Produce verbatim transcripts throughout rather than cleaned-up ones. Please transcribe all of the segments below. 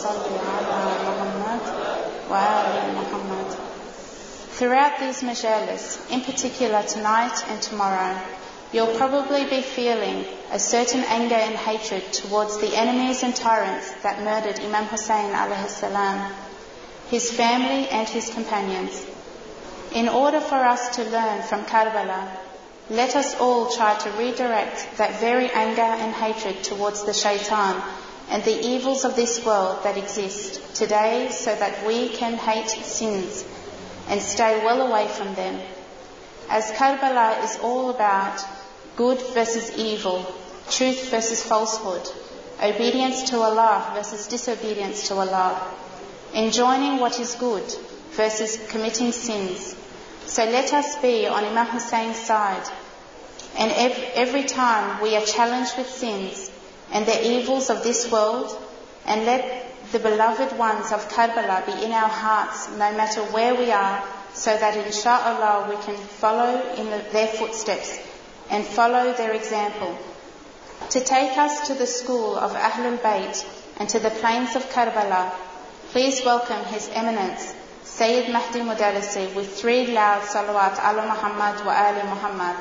صل على محمد وآل Muhammad. Throughout these majalis, in particular tonight and tomorrow, you'll probably be feeling a certain anger and hatred towards the enemies and tyrants that murdered Imam Hussein alayhi salam, his family and his companions. In order for us to learn from Karbala, let us all try to redirect that very anger and hatred towards the shaitan and the evils of this world that exist today, so that we can hate sins and stay well away from them. As Karbala is all about good versus evil, truth versus falsehood, obedience to Allah versus disobedience to Allah, enjoining what is good versus committing sins. So let us be on Imam Hussein's side, and every, every time we are challenged with sins and the evils of this world, and let the beloved ones of Karbala be in our hearts no matter where we are, so that insha'Allah we can follow in the, their footsteps and follow their example. To take us to the school of Ahlul Bayt and to the plains of Karbala, please welcome His Eminence Sayyid Mahdi Mudalisi with three loud salawat ala Muhammad wa ali Muhammad.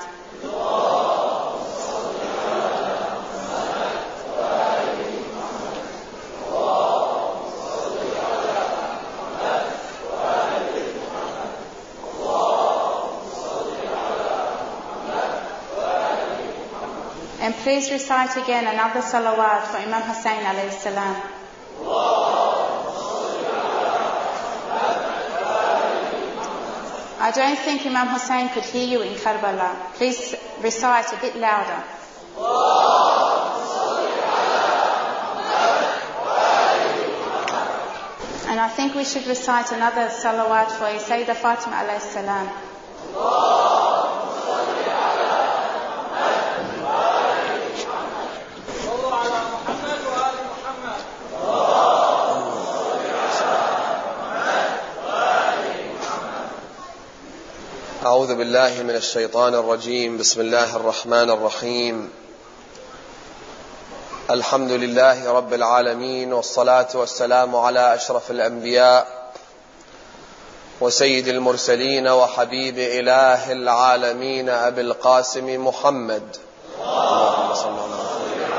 And please recite again another salawat for Imam Hussein alayhi salam. I don't think Imam Hussein could hear you in Karbala. Please recite a bit louder. And I think we should recite another salawat for Sayyidah Fatima alayhi salam. أعوذ بالله من الشيطان الرجيم. بسم الله الرحمن الرحيم. الحمد لله رب العالمين، والصلاة والسلام على أشرف الأنبياء وسيد المرسلين وحبيب إله العالمين أبي القاسم محمد. اللهم صل على محمد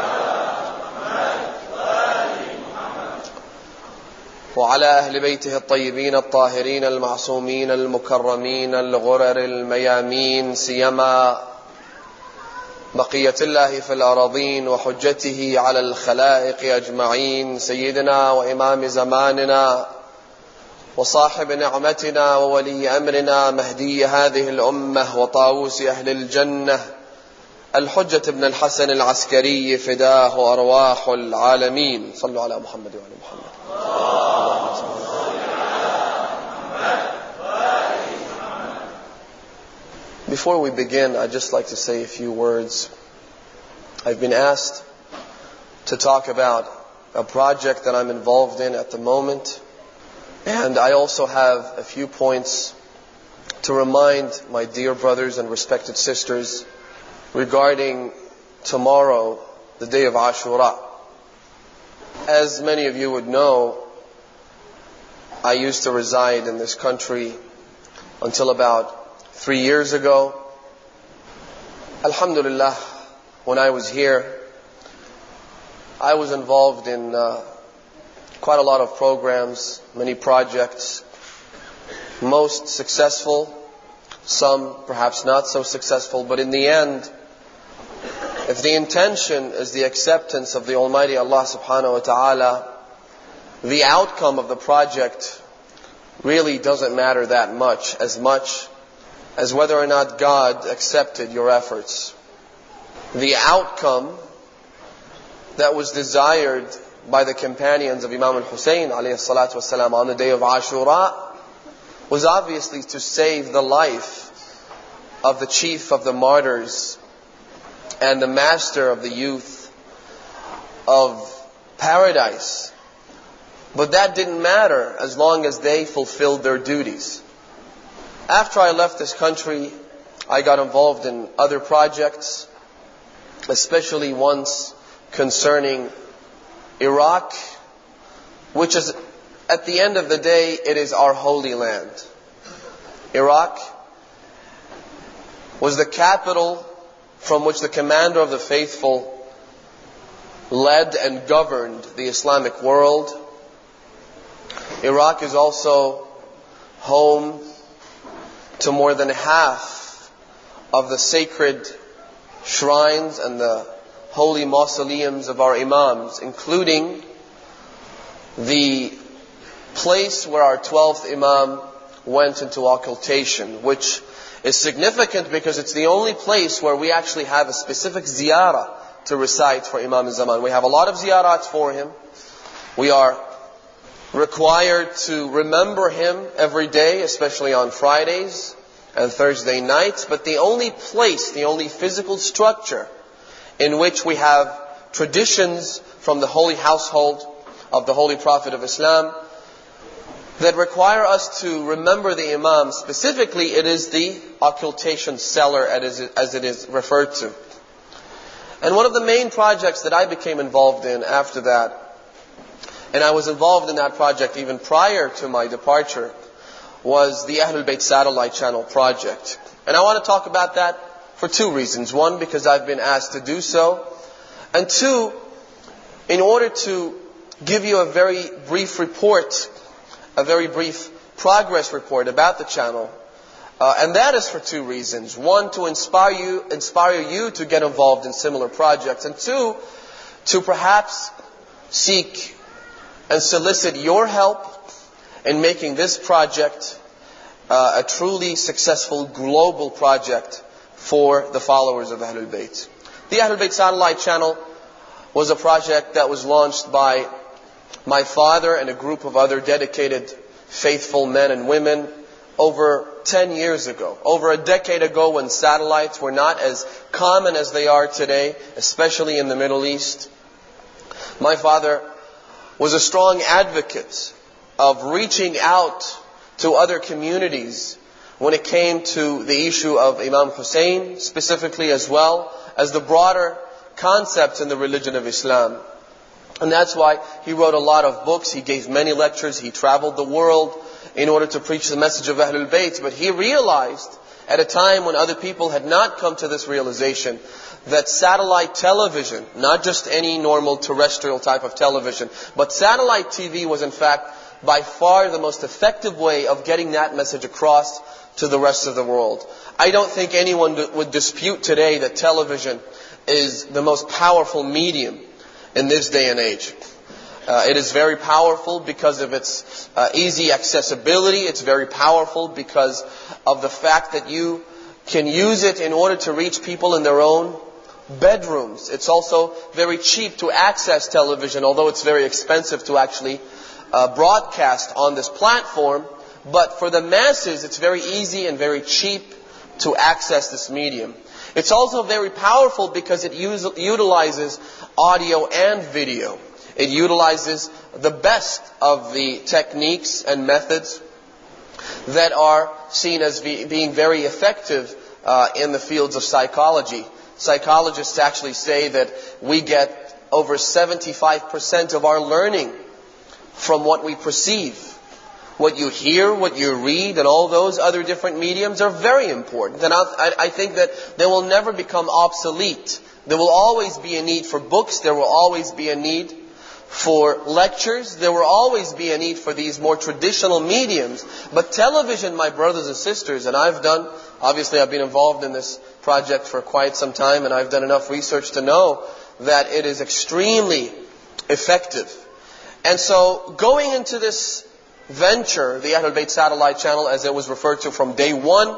وعلى أهل بيته الطيبين الطاهرين المعصومين المكرمين الغرر الميامين، سيما بقية الله في الأراضين وحجته على الخلائق أجمعين، سيدنا وإمام زماننا وصاحب نعمتنا وولي أمرنا مهدي هذه الأمة وطاووس أهل الجنة الحجة ابن الحسن العسكري، فداه أرواح العالمين. صلوا على محمد وعلى محمد. Before we begin, I'd just like to say a few words. I've been asked to talk about a project that I'm involved in at the moment, and I also have a few points to remind my dear brothers and respected sisters regarding tomorrow, the day of Ashura. As many of you would know, I used to reside in this country until about three years ago. Alhamdulillah, when I was here, I was involved in uh, quite a lot of programs, many projects, most successful, some perhaps not so successful, but in the end, if the intention is the acceptance of the Almighty Allah subhanahu wa ta'ala, the outcome of the project really doesn't matter that much, as much as whether or not God accepted your efforts. The outcome that was desired by the companions of Imam al-Hussein alayhi salatu wasalam on the day of Ashura was obviously to save the life of the chief of the martyrs and the master of the youth of paradise. But that didn't matter as long as they fulfilled their duties. After I left this country, I got involved in other projects, especially ones concerning Iraq which is, at the end of the day, it is our holy land. Iraq was the capital from which the commander of the faithful led and governed the Islamic world. Iraq is also home to more than half of the sacred shrines and the holy mausoleums of our imams, including the place where our twelfth imam went into occultation, which is significant because it's the only place where we actually have a specific ziyarah to recite for Imam al-Zaman. We have a lot of ziyarats for him. We are required to remember him every day, especially on Fridays and Thursday nights. But the only place, the only physical structure in which we have traditions from the holy household of the Holy Prophet of Islam that require us to remember the Imam, specifically it is the occultation cellar as it is referred to. And one of the main projects that I became involved in after that, and I was involved in that project even prior to my departure, was the Ahlul Bayt Satellite Channel project. And I want to talk about that for two reasons. One, because I've been asked to do so. And two, in order to give you a very brief report, a very brief progress report about the channel. Uh, and that is for two reasons. One, to inspire you, inspire you to get involved in similar projects. And two, to perhaps seek and solicit your help in making this project uh, a truly successful global project for the followers of Ahlul Bayt. The Ahlul Bayt Satellite Channel was a project that was launched by my father and a group of other dedicated faithful men and women over ten years ago. Over a decade ago, when satellites were not as common as they are today, especially in the Middle East. My father was a strong advocate of reaching out to other communities when it came to the issue of Imam Hussein, specifically, as well as the broader concepts in the religion of Islam. And that's why he wrote a lot of books, he gave many lectures, he traveled the world in order to preach the message of Ahlul Bayt. But he realized, at a time when other people had not come to this realization, that satellite television, not just any normal terrestrial type of television, but satellite T V was in fact by far the most effective way of getting that message across to the rest of the world. I don't think anyone would dispute today that television is the most powerful medium in this day and age. Uh, it is very powerful because of its uh, easy accessibility. It's very powerful because of the fact that you can use it in order to reach people in their own bedrooms. It's also very cheap to access television, although it's very expensive to actually uh, broadcast on this platform. But for the masses, it's very easy and very cheap to access this medium. It's also very powerful because it use, utilizes audio and video. It utilizes the best of the techniques and methods that are seen as be, being very effective uh, in the fields of psychology. Psychologists actually say that we get over seventy-five percent of our learning from what we perceive. What you hear, what you read, and all those other different mediums are very important. And I, I think that they will never become obsolete. There will always be a need for books. There will always be a need for lectures. There will always be a need for these more traditional mediums. But television, my brothers and sisters, and I've done, obviously I've been involved in this project for quite some time, and I've done enough research to know that it is extremely effective. And so going into this venture, the Ahlul Bayt Satellite Channel, as it was referred to from day one,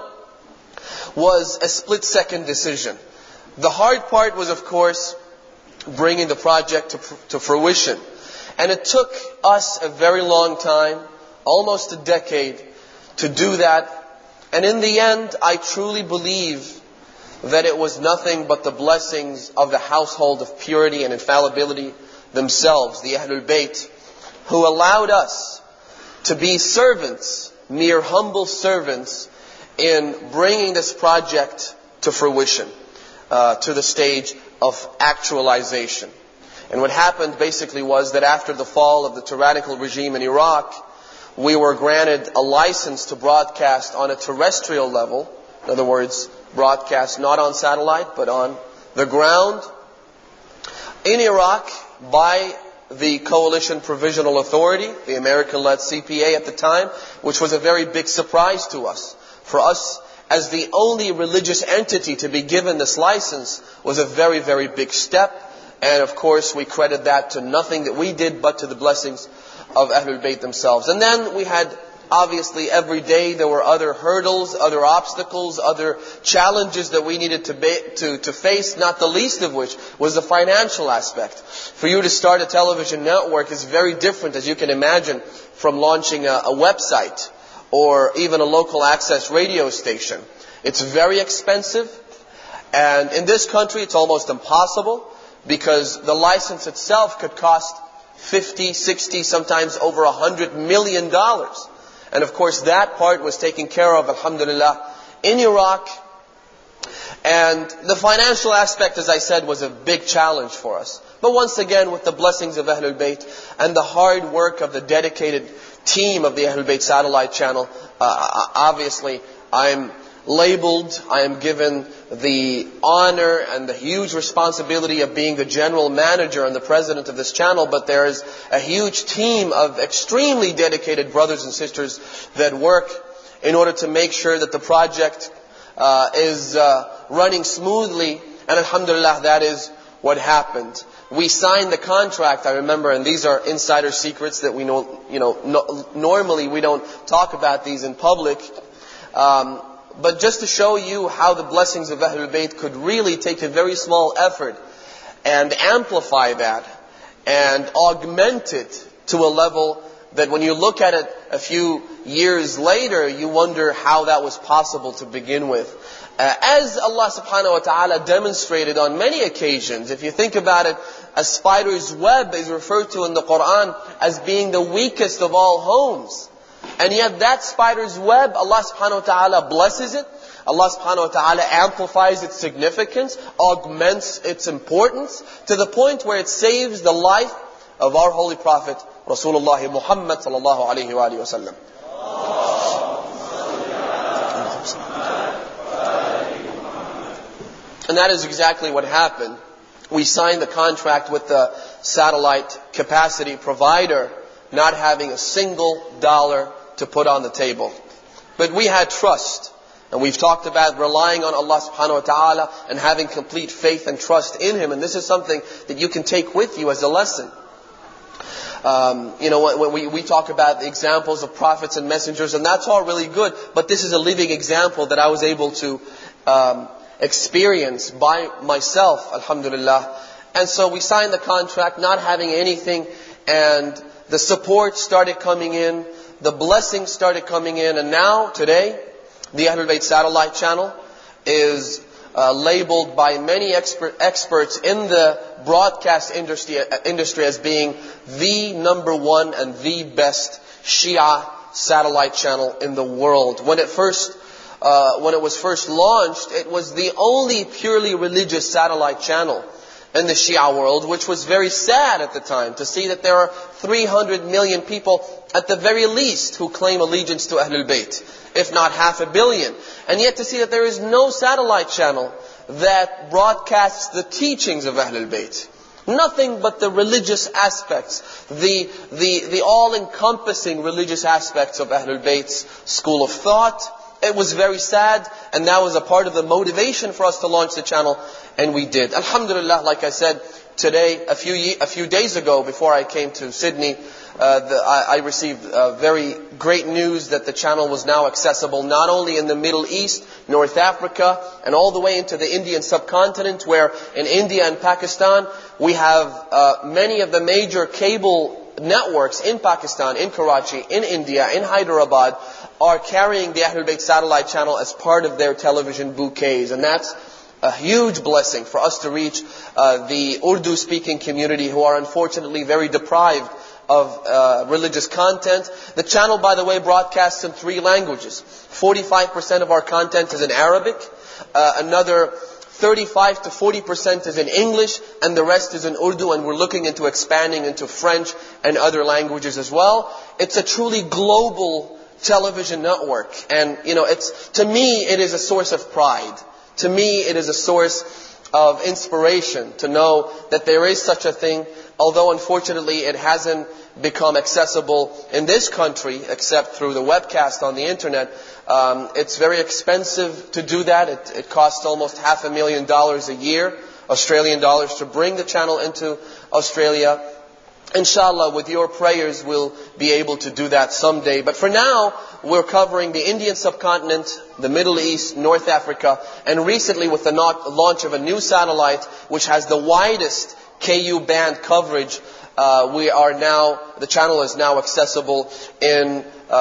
was a split-second decision. The hard part was, of course, bringing the project to, to fruition. And it took us a very long time, almost a decade, to do that. And in the end, I truly believe that it was nothing but the blessings of the household of purity and infallibility themselves, the Ahlul Bayt, who allowed us to be servants, mere humble servants, in bringing this project to fruition, uh, to the stage of actualization. And what happened basically was that after the fall of the tyrannical regime in Iraq, we were granted a license to broadcast on a terrestrial level. In other words, broadcast not on satellite, but on the ground in Iraq by the Coalition Provisional Authority, the American-led C P A at the time, which was a very big surprise to us. For us, as the only religious entity to be given this license, was a very, very big step. And of course, we credit that to nothing that we did, but to the blessings of Ahlul Bayt themselves. And then we had, obviously, every day there were other hurdles, other obstacles, other challenges that we needed to, be, to, to face, not the least of which was the financial aspect. For you to start a television network is very different, as you can imagine, from launching a, a website or even a local access radio station. It's very expensive, and in this country it's almost impossible, because the license itself could cost fifty, sixty, sometimes over a hundred million dollars. And of course that part was taken care of, alhamdulillah, in Iraq. And the financial aspect, as I said, was a big challenge for us. But once again, with the blessings of Ahlul Bayt and the hard work of the dedicated team of the Ahlul Bayt satellite channel, uh, obviously I'm labeled, I am given the honor and the huge responsibility of being the general manager and the president of this channel, but there is a huge team of extremely dedicated brothers and sisters that work in order to make sure that the project uh, is uh, running smoothly, and alhamdulillah, that is what happened. We signed the contract, I remember, and these are insider secrets that we know, you know, no, normally we don't talk about these in public. Um, But just to show you how the blessings of Ahlul Bayt could really take a very small effort and amplify that and augment it to a level that when you look at it a few years later, you wonder how that was possible to begin with. Uh, as Allah subhanahu wa ta'ala demonstrated on many occasions, if you think about it, a spider's web is referred to in the Quran as being the weakest of all homes. And yet that spider's web, Allah subhanahu wa ta'ala blesses it. Allah subhanahu wa ta'ala amplifies its significance, augments its importance, to the point where it saves the life of our Holy Prophet, Rasulullah Muhammad sallallahu alayhi wa alihi wa sallam. And that is exactly what happened. We signed the contract with the satellite capacity provider, not having a single dollar to put on the table. But we had trust. And we've talked about relying on Allah subhanahu wa ta'ala and having complete faith and trust in Him. And this is something that you can take with you as a lesson. Um, you know, when we, we talk about the examples of prophets and messengers, and that's all really good. But this is a living example that I was able to um, experience by myself, alhamdulillah. And so we signed the contract not having anything, and the support started coming in, the blessings started coming in, and now, today, the Ahlul Bayt satellite channel is uh, labeled by many expert, experts in the broadcast industry, uh, industry as being the number one and the best Shia satellite channel in the world. When it first, uh, when it was first launched, it was the only purely religious satellite channel in the Shia world, which was very sad at the time to see that there are three hundred million people at the very least who claim allegiance to Ahlul Bayt, if not half a billion. And yet to see that there is no satellite channel that broadcasts the teachings of Ahlul Bayt. Nothing but the religious aspects, the, the, the all-encompassing religious aspects of Ahlul Bayt's school of thought. It was very sad, and that was a part of the motivation for us to launch the channel, and we did. Alhamdulillah, like I said, today, a few ye- a few days ago, before I came to Sydney, uh, the, I, I received uh, very great news that the channel was now accessible not only in the Middle East, North Africa, and all the way into the Indian subcontinent, where in India and Pakistan, we have uh, many of the major cable networks in Pakistan, in Karachi, in India, in Hyderabad, are carrying the Ahlul Bayt satellite channel as part of their television bouquets. And that's a huge blessing for us to reach uh, the Urdu-speaking community, who are unfortunately very deprived of uh, religious content. The channel, by the way, broadcasts in three languages. forty-five percent of our content is in Arabic. Uh, another thirty-five to forty percent is in English, and the rest is in Urdu, and we're looking into expanding into French and other languages as well. It's a truly global television network. And, you know, it's, to me, it is a source of pride. To me, it is a source of inspiration to know that there is such a thing, although unfortunately it hasn't become accessible in this country except through the webcast on the internet. Um, it's very expensive to do that. It, it costs almost half a million dollars a year, Australian dollars, to bring the channel into Australia. Inshallah, with your prayers, we'll be able to do that someday. But for now, we're covering the Indian subcontinent, the Middle East, North Africa, and recently with the launch of a new satellite, which has the widest K U band coverage, uh, we are now, the channel is now accessible in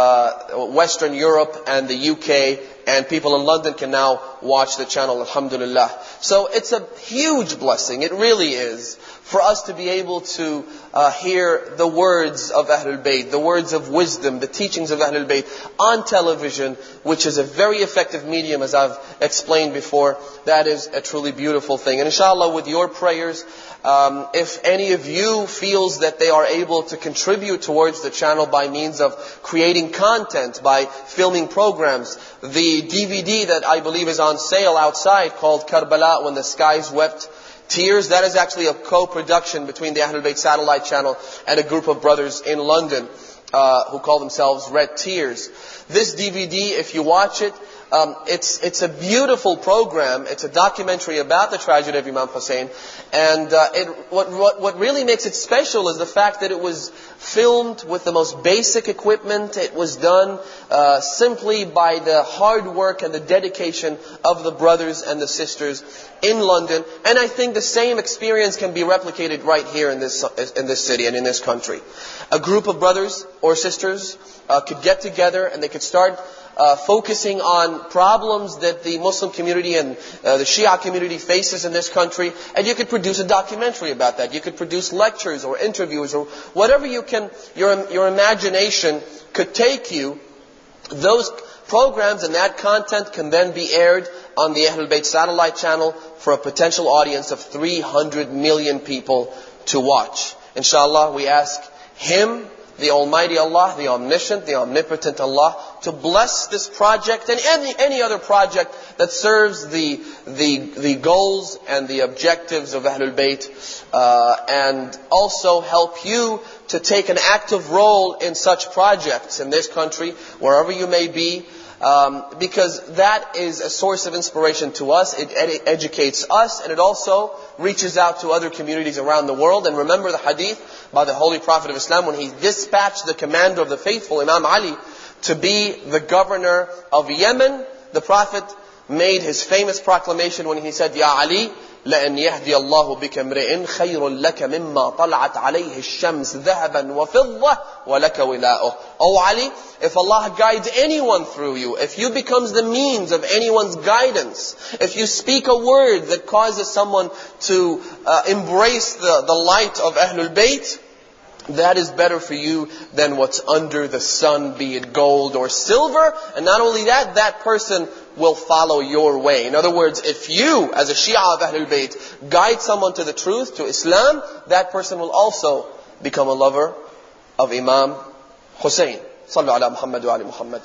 uh, Western Europe and the U K, and people in London can now watch the channel, alhamdulillah. So it's a huge blessing, it really is, for us to be able to uh, hear the words of Ahlul Bayt, the words of wisdom, the teachings of Ahlul Bayt on television, which is a very effective medium, as I've explained before. That is a truly beautiful thing. And inshallah, with your prayers, um, if any of you feels that they are able to contribute towards the channel by means of creating content, by filming programs, the D V D that I believe is on sale outside called Karbala When the Skies Wept Tears, that is actually a co-production between the Ahlul Bayt satellite channel and a group of brothers in London uh, who call themselves Red Tears. This D V D, if you watch it, um, it's it's a beautiful program. It's a documentary about the tragedy of Imam Hussein, and uh, it, what, what what really makes it special is the fact that it was filmed with the most basic equipment. It was done uh, simply by the hard work and the dedication of the brothers and the sisters in London. And I think the same experience can be replicated right here in this in this city and in this country. A group of brothers or sisters uh, could get together and they could start uh, focusing on problems that the Muslim community and uh, the Shia community faces in this country, and you could produce a documentary about that. You could produce lectures or interviews or whatever you can, your your imagination could take you. Those programs and that content can then be aired on the Ahlul Bayt satellite channel for a potential audience of three hundred million people to watch. Inshallah, we ask Him, the Almighty Allah, the Omniscient, the Omnipotent Allah, to bless this project and any, any other project that serves the, the, the goals and the objectives of Ahlul Bayt, uh, and also help you to take an active role in such projects in this country, wherever you may be, um, because that is a source of inspiration to us. It ed- educates us, and it also reaches out to other communities around the world. And remember the hadith by the Holy Prophet of Islam when he dispatched the commander of the faithful, Imam Ali, to be the governor of Yemen. The Prophet made his famous proclamation when he said, Ya Ali, لأن يهدي الله بك امرئ خير لك مما طلعت عليه الشمس ذهبا وفضة ولك ولاؤه. Oh Ali, if Allah guides anyone through you, if you becomes the means of anyone's guidance, if you speak a word that causes someone to uh, embrace the, the light of Ahlul Bayt, that is better for you than what's under the sun, be it gold or silver. And not only that, that person will follow your way. In other words, if you, as a Shia of Ahlul Bayt, guide someone to the truth, to Islam, that person will also become a lover of Imam Hussein. Sallu ala Muhammad wa ali Muhammad.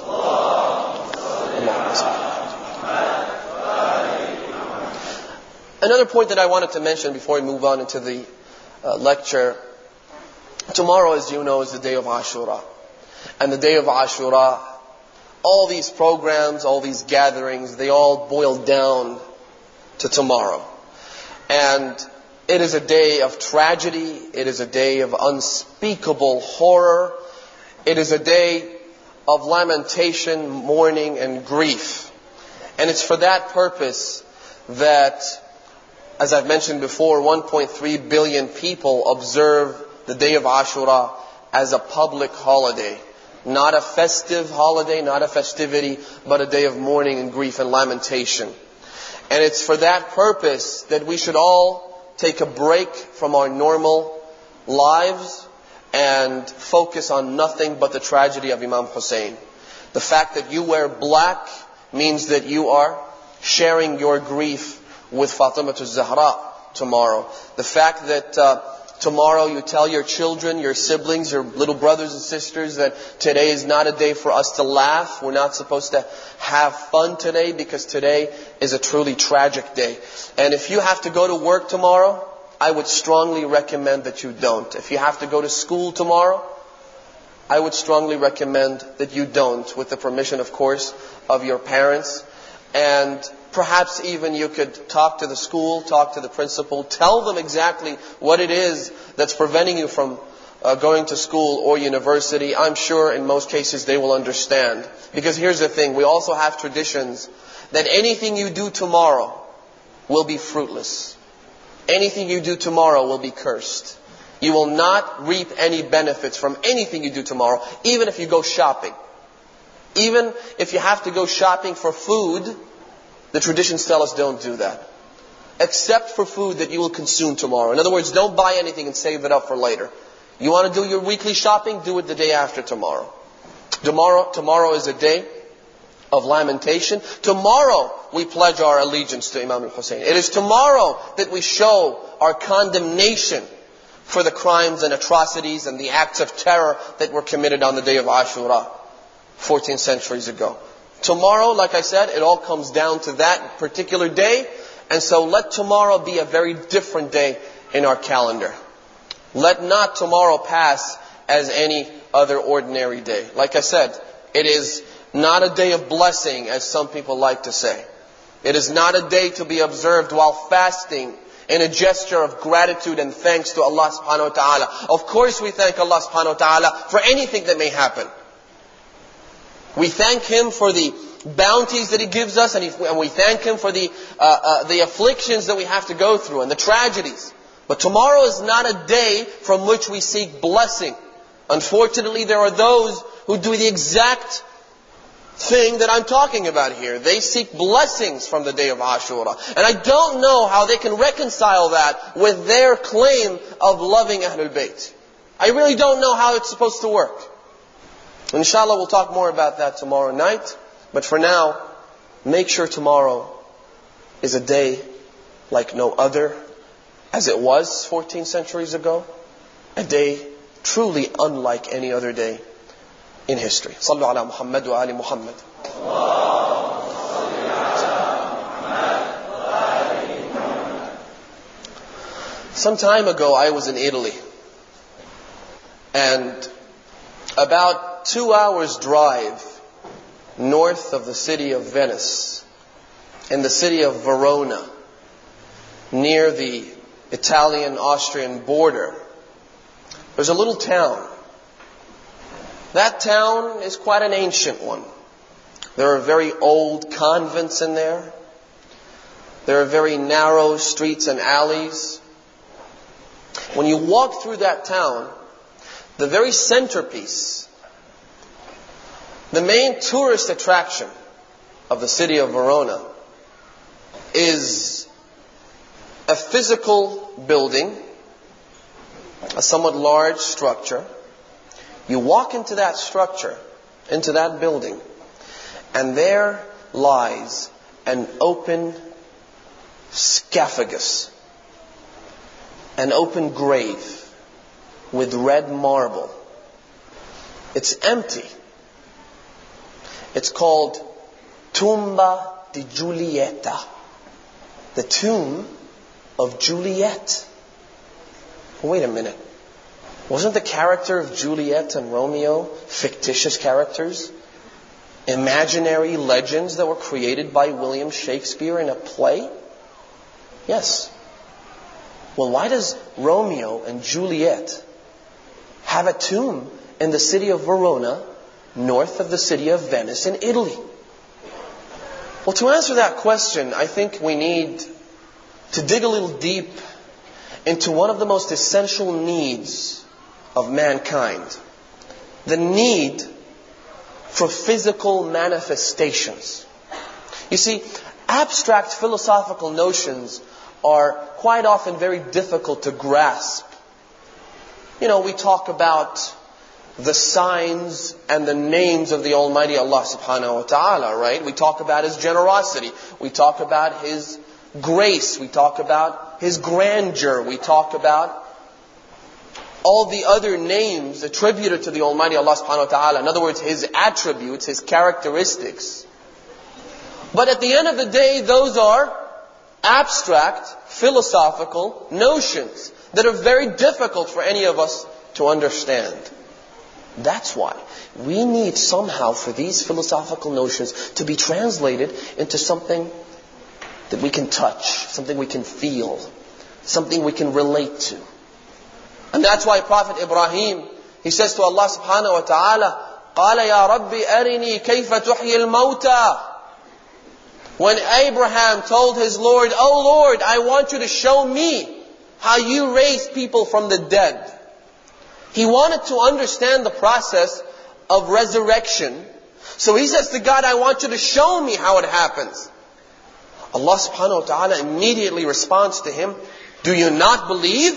Another point that I wanted to mention before we move on into the uh, lecture. Tomorrow, as you know, is the day of Ashura. And the day of Ashura, all these programs, all these gatherings, they all boil down to tomorrow. And it is a day of tragedy. It is a day of unspeakable horror. It is a day of lamentation, mourning, and grief. And it's for that purpose that, as I've mentioned before, one point three billion people observe the day of Ashura as a public holiday. Not a festive holiday, not a festivity, but a day of mourning and grief and lamentation. And it's for that purpose that we should all take a break from our normal lives and focus on nothing but the tragedy of Imam Hussein. The fact that you wear black means that you are sharing your grief with Fatima al-Zahra tomorrow. The fact that uh, tomorrow you tell your children, your siblings, your little brothers and sisters that today is not a day for us to laugh. We're not supposed to have fun today because today is a truly tragic day. And if you have to go to work tomorrow, I would strongly recommend that you don't. If you have to go to school tomorrow, I would strongly recommend that you don't, with the permission, of course, of your parents. And perhaps even you could talk to the school, talk to the principal, tell them exactly what it is that's preventing you from uh, going to school or university. I'm sure in most cases they will understand. Because here's the thing, we also have traditions that anything you do tomorrow will be fruitless. Anything you do tomorrow will be cursed. You will not reap any benefits from anything you do tomorrow, even if you go shopping. Even if you have to go shopping for food, the traditions tell us don't do that. Except for food that you will consume tomorrow. In other words, don't buy anything and save it up for later. You want to do your weekly shopping? Do it the day after tomorrow. Tomorrow, tomorrow is a day of lamentation. Tomorrow we pledge our allegiance to Imam al-Hussein. It is tomorrow that we show our condemnation for the crimes and atrocities and the acts of terror that were committed on the day of Ashura, fourteen centuries ago. Tomorrow, like I said, it all comes down to that particular day. And so let tomorrow be a very different day in our calendar. Let not tomorrow pass as any other ordinary day. Like I said, it is not a day of blessing, as some people like to say. It is not a day to be observed while fasting in a gesture of gratitude and thanks to Allah subhanahu wa ta'ala. Of course we thank Allah subhanahu wa ta'ala for anything that may happen. We thank Him for the bounties that He gives us, and, he, and we thank Him for the uh, uh, the afflictions that we have to go through and the tragedies. But tomorrow is not a day from which we seek blessing. Unfortunately, there are those who do the exact thing that I'm talking about here. They seek blessings from the day of Ashura. And I don't know how they can reconcile that with their claim of loving Ahlul Bayt. I really don't know how it's supposed to work. Inshallah, we'll talk more about that tomorrow night. But for now, make sure tomorrow is a day like no other, as it was fourteen centuries ago. A day truly unlike any other day in history. Sallu ala Muhammad wa ali Muhammad. Some time ago I was in Italy, and about two hours drive north of the city of Venice, in the city of Verona, near the Italian-Austrian border, there's a little town. That town is quite an ancient one. There are very old convents in there. There are very narrow streets and alleys. When you walk through that town, the very centerpiece, the main tourist attraction of the city of Verona, is a physical building, a somewhat large structure. You walk into that structure, into that building, and there lies an open scaphagus, an open grave with red marble. It's empty. It's called Tumba di Giulietta, the tomb of Juliet. Wait a minute. Wasn't the character of Juliet and Romeo fictitious characters? Imaginary legends that were created by William Shakespeare in a play? Yes. Well, why does Romeo and Juliet have a tomb in the city of Verona, north of the city of Venice in Italy? Well, to answer that question, I think we need to dig a little deep into one of the most essential needs of mankind. The need for physical manifestations. You see, abstract philosophical notions are quite often very difficult to grasp. You know, we talk about the signs and the names of the Almighty Allah subhanahu wa ta'ala, right? We talk about His generosity. We talk about His grace we talk about, His grandeur we talk about, all the other names attributed to the Almighty Allah subhanahu wa ta'ala. In other words, His attributes, His characteristics. But at the end of the day, those are abstract, philosophical notions that are very difficult for any of us to understand. That's why we need somehow for these philosophical notions to be translated into something that we can touch, something we can feel, something we can relate to. And that's why Prophet Ibrahim, he says to Allah subhanahu wa ta'ala, قَالَ يَا رَبِّ أَرِنِي كَيْفَ تُحْيِي الْمَوْتَى. When Abraham told his Lord, "Oh Lord, I want you to show me how you raise people from the dead." He wanted to understand the process of resurrection. So he says to God, "I want you to show me how it happens." Allah subhanahu wa ta'ala immediately responds to him, "Do you not believe?"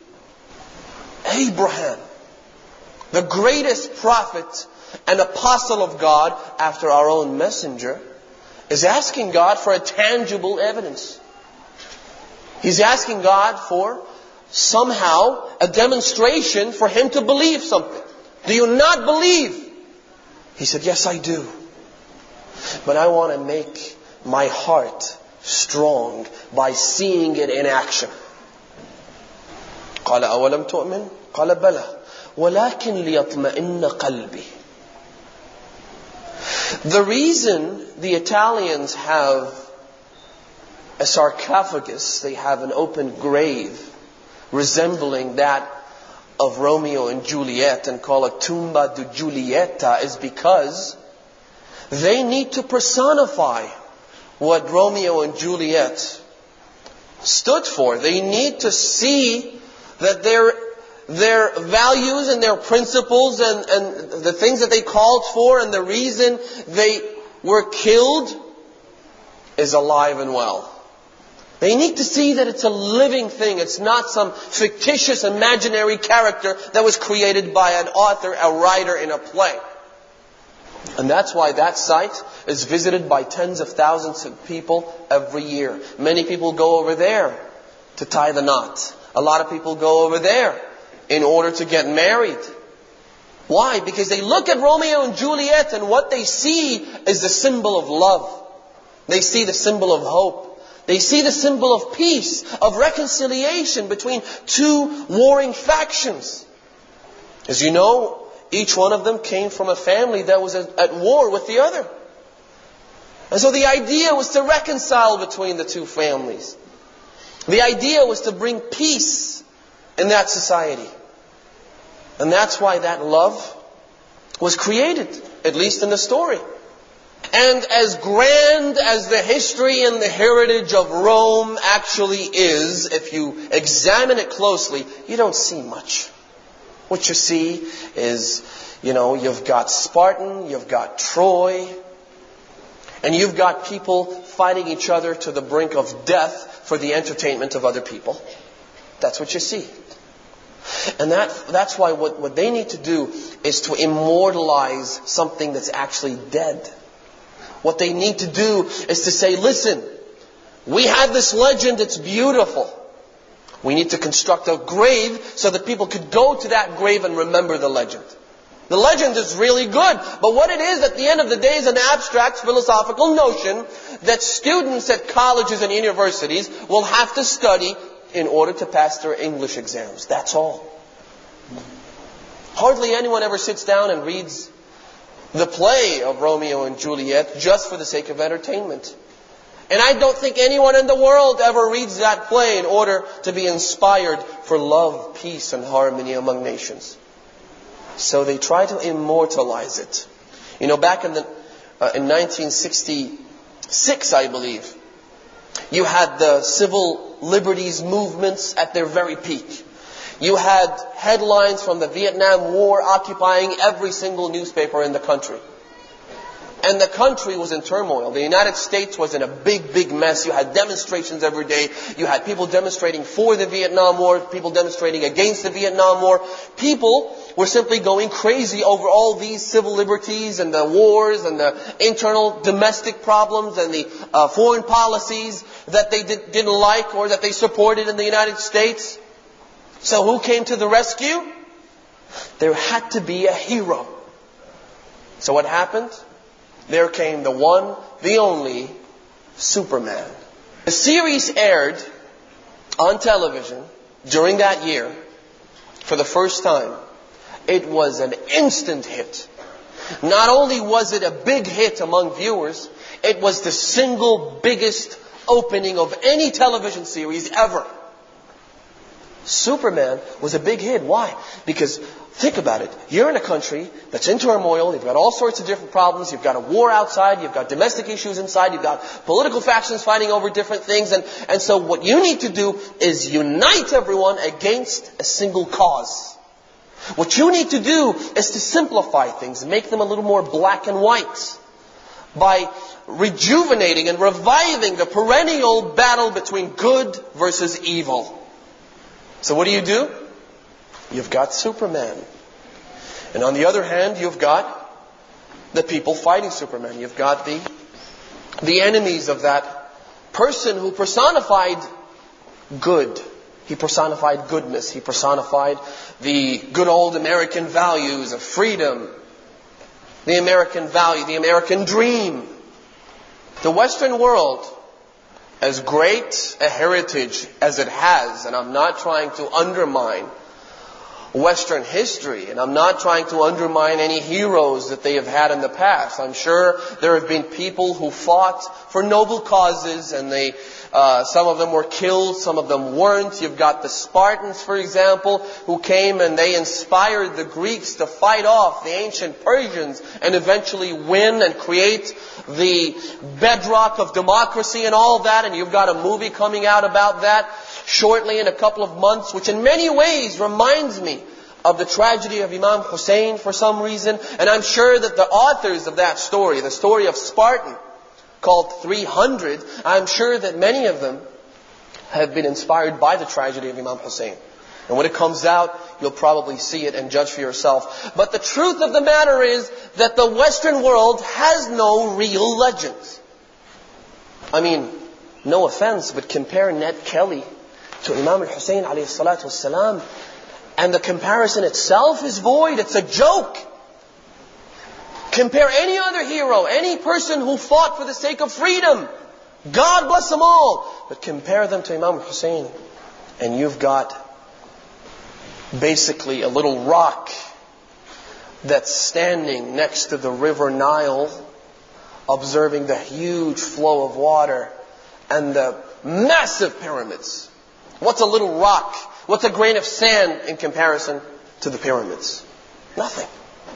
Abraham, the greatest prophet and apostle of God after our own messenger, is asking God for a tangible evidence. He's asking God for somehow a demonstration for him to believe something. "Do you not believe?" He said, "Yes, I do. But I want to make my heart strong by seeing it in action." قال أولم تؤمن؟ قال بلى ولكن ليطمئن قلبي. The reason the Italians have a sarcophagus, they have an open grave resembling that of Romeo and Juliet and call it Tumba di Giulietta, is because they need to personify what Romeo and Juliet stood for. They need to see that their their values and their principles and, and the things that they called for and the reason they were killed is alive and well. They need to see that it's a living thing. It's not some fictitious imaginary character that was created by an author, a writer in a play. And that's why that site is visited by tens of thousands of people every year. Many people go over there to tie the knot. A lot of people go over there in order to get married. Why? Because they look at Romeo and Juliet and what they see is the symbol of love. They see the symbol of hope. They see the symbol of peace, of reconciliation between two warring factions. As you know, each one of them came from a family that was at war with the other. And so the idea was to reconcile between the two families. The idea was to bring peace in that society. And that's why that love was created, at least in the story. And as grand as the history and the heritage of Rome actually is, if you examine it closely, you don't see much. What you see is, you know, you've got Spartan, you've got Troy, and you've got people fighting each other to the brink of death for the entertainment of other people. That's what you see. And that that's why what, what they need to do is to immortalize something that's actually dead. What they need to do is to say, listen, we have this legend that's beautiful. We need to construct a grave so that people could go to that grave and remember the legend. The legend is really good, but what it is at the end of the day is an abstract philosophical notion that students at colleges and universities will have to study in order to pass their English exams. That's all. Hardly anyone ever sits down and reads the play of Romeo and Juliet just for the sake of entertainment. And I don't think anyone in the world ever reads that play in order to be inspired for love, peace, and harmony among nations. So they try to immortalize it. You know, back in the uh, in nineteen sixty-six, I believe, you had the civil liberties movements at their very peak. You had headlines from the Vietnam War occupying every single newspaper in the country. And the country was in turmoil. The United States was in a big, big mess. You had demonstrations every day. You had people demonstrating for the Vietnam War, people demonstrating against the Vietnam War. People were simply going crazy over all these civil liberties and the wars and the internal domestic problems and the uh, foreign policies that they did, didn't like or that they supported in the United States. So who came to the rescue? There had to be a hero. So what happened? There came the one, the only, Superman. The series aired on television during that year for the first time. It was an instant hit. Not only was it a big hit among viewers, it was the single biggest opening of any television series ever. Superman was a big hit. Why? Because think about it. You're in a country that's in turmoil. You've got all sorts of different problems. You've got a war outside. You've got domestic issues inside. You've got political factions fighting over different things. And, and so what you need to do is unite everyone against a single cause. What you need to do is to simplify things, make them a little more black and white by rejuvenating and reviving the perennial battle between good versus evil. So what do you do? You've got Superman. And on the other hand, you've got the people fighting Superman. You've got the, the enemies of that person who personified good. He personified goodness. He personified the good old American values of freedom, the American value, the American dream. The Western world, as great a heritage as it has, and I'm not trying to undermine Western history, and I'm not trying to undermine any heroes that they have had in the past. I'm sure there have been people who fought for noble causes, and they, uh, some of them were killed, some of them weren't. You've got the Spartans, for example, who came and they inspired the Greeks to fight off the ancient Persians and eventually win and create the bedrock of democracy and all that. And you've got a movie coming out about that shortly in a couple of months, which in many ways reminds me of the tragedy of Imam Hussein for some reason. And I'm sure that the authors of that story, the story of Spartan, called three hundred, I'm sure that many of them have been inspired by the tragedy of Imam Hussein. And when it comes out, you'll probably see it and judge for yourself. But the truth of the matter is that the Western world has no real legends. I mean, no offense, but compare Ned Kelly to Imam al-Hussein alayhi salatu wassalam, and the comparison itself is void. It's a joke. Compare any other hero, any person who fought for the sake of freedom. God bless them all. But compare them to Imam al-Hussein, and you've got basically a little rock that's standing next to the river Nile, observing the huge flow of water and the massive pyramids. What's a little rock? What's a grain of sand in comparison to the pyramids? Nothing.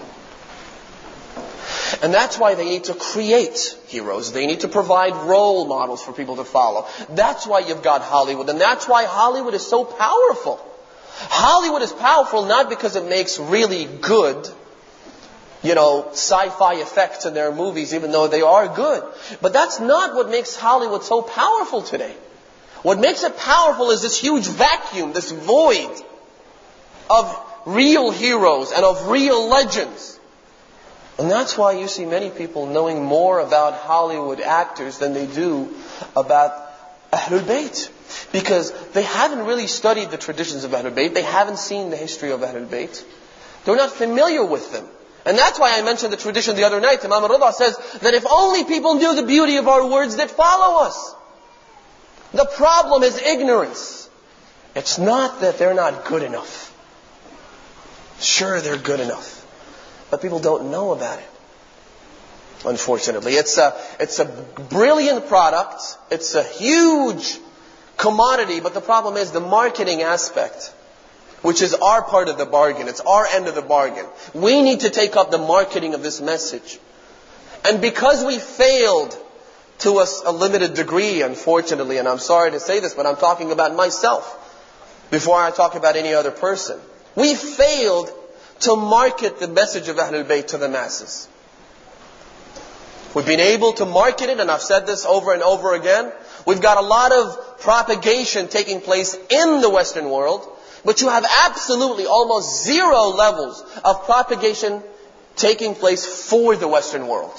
And that's why they need to create heroes. They need to provide role models for people to follow. That's why you've got Hollywood. And that's why Hollywood is so powerful. Hollywood is powerful not because it makes really good, you know, sci-fi effects in their movies, even though they are good. But that's not what makes Hollywood so powerful today. What makes it powerful is this huge vacuum, this void of real heroes and of real legends. And that's why you see many people knowing more about Hollywood actors than they do about Ahlul Bayt. Because they haven't really studied the traditions of Ahlul Bayt. They haven't seen the history of Ahlul Bayt. They're not familiar with them. And that's why I mentioned the tradition the other night. Imam al-Rida says that if only people knew the beauty of our words, they'd follow us. The problem is ignorance. It's not that they're not good enough. Sure, they're good enough. But people don't know about it. Unfortunately. It's a, it's a brilliant product. It's a huge commodity. But the problem is the marketing aspect, which is our part of the bargain. It's our end of the bargain. We need to take up the marketing of this message. And because we failed to a, a limited degree, unfortunately, and I'm sorry to say this, but I'm talking about myself before I talk about any other person. We failed to market the message of Ahlul Bayt to the masses. We've been able to market it, and I've said this over and over again. We've got a lot of propagation taking place in the Western world. But you have absolutely almost zero levels of propagation taking place for the Western world.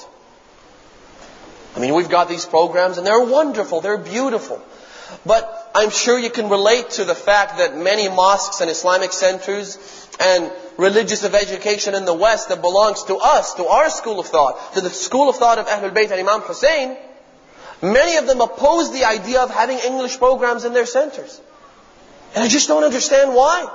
I mean, we've got these programs and they're wonderful, they're beautiful. But I'm sure you can relate to the fact that many mosques and Islamic centers and religious of education in the West that belongs to us, to our school of thought, to the school of thought of Ahlul Bayt and Imam Hussein, many of them oppose the idea of having English programs in their centers. And I just don't understand why.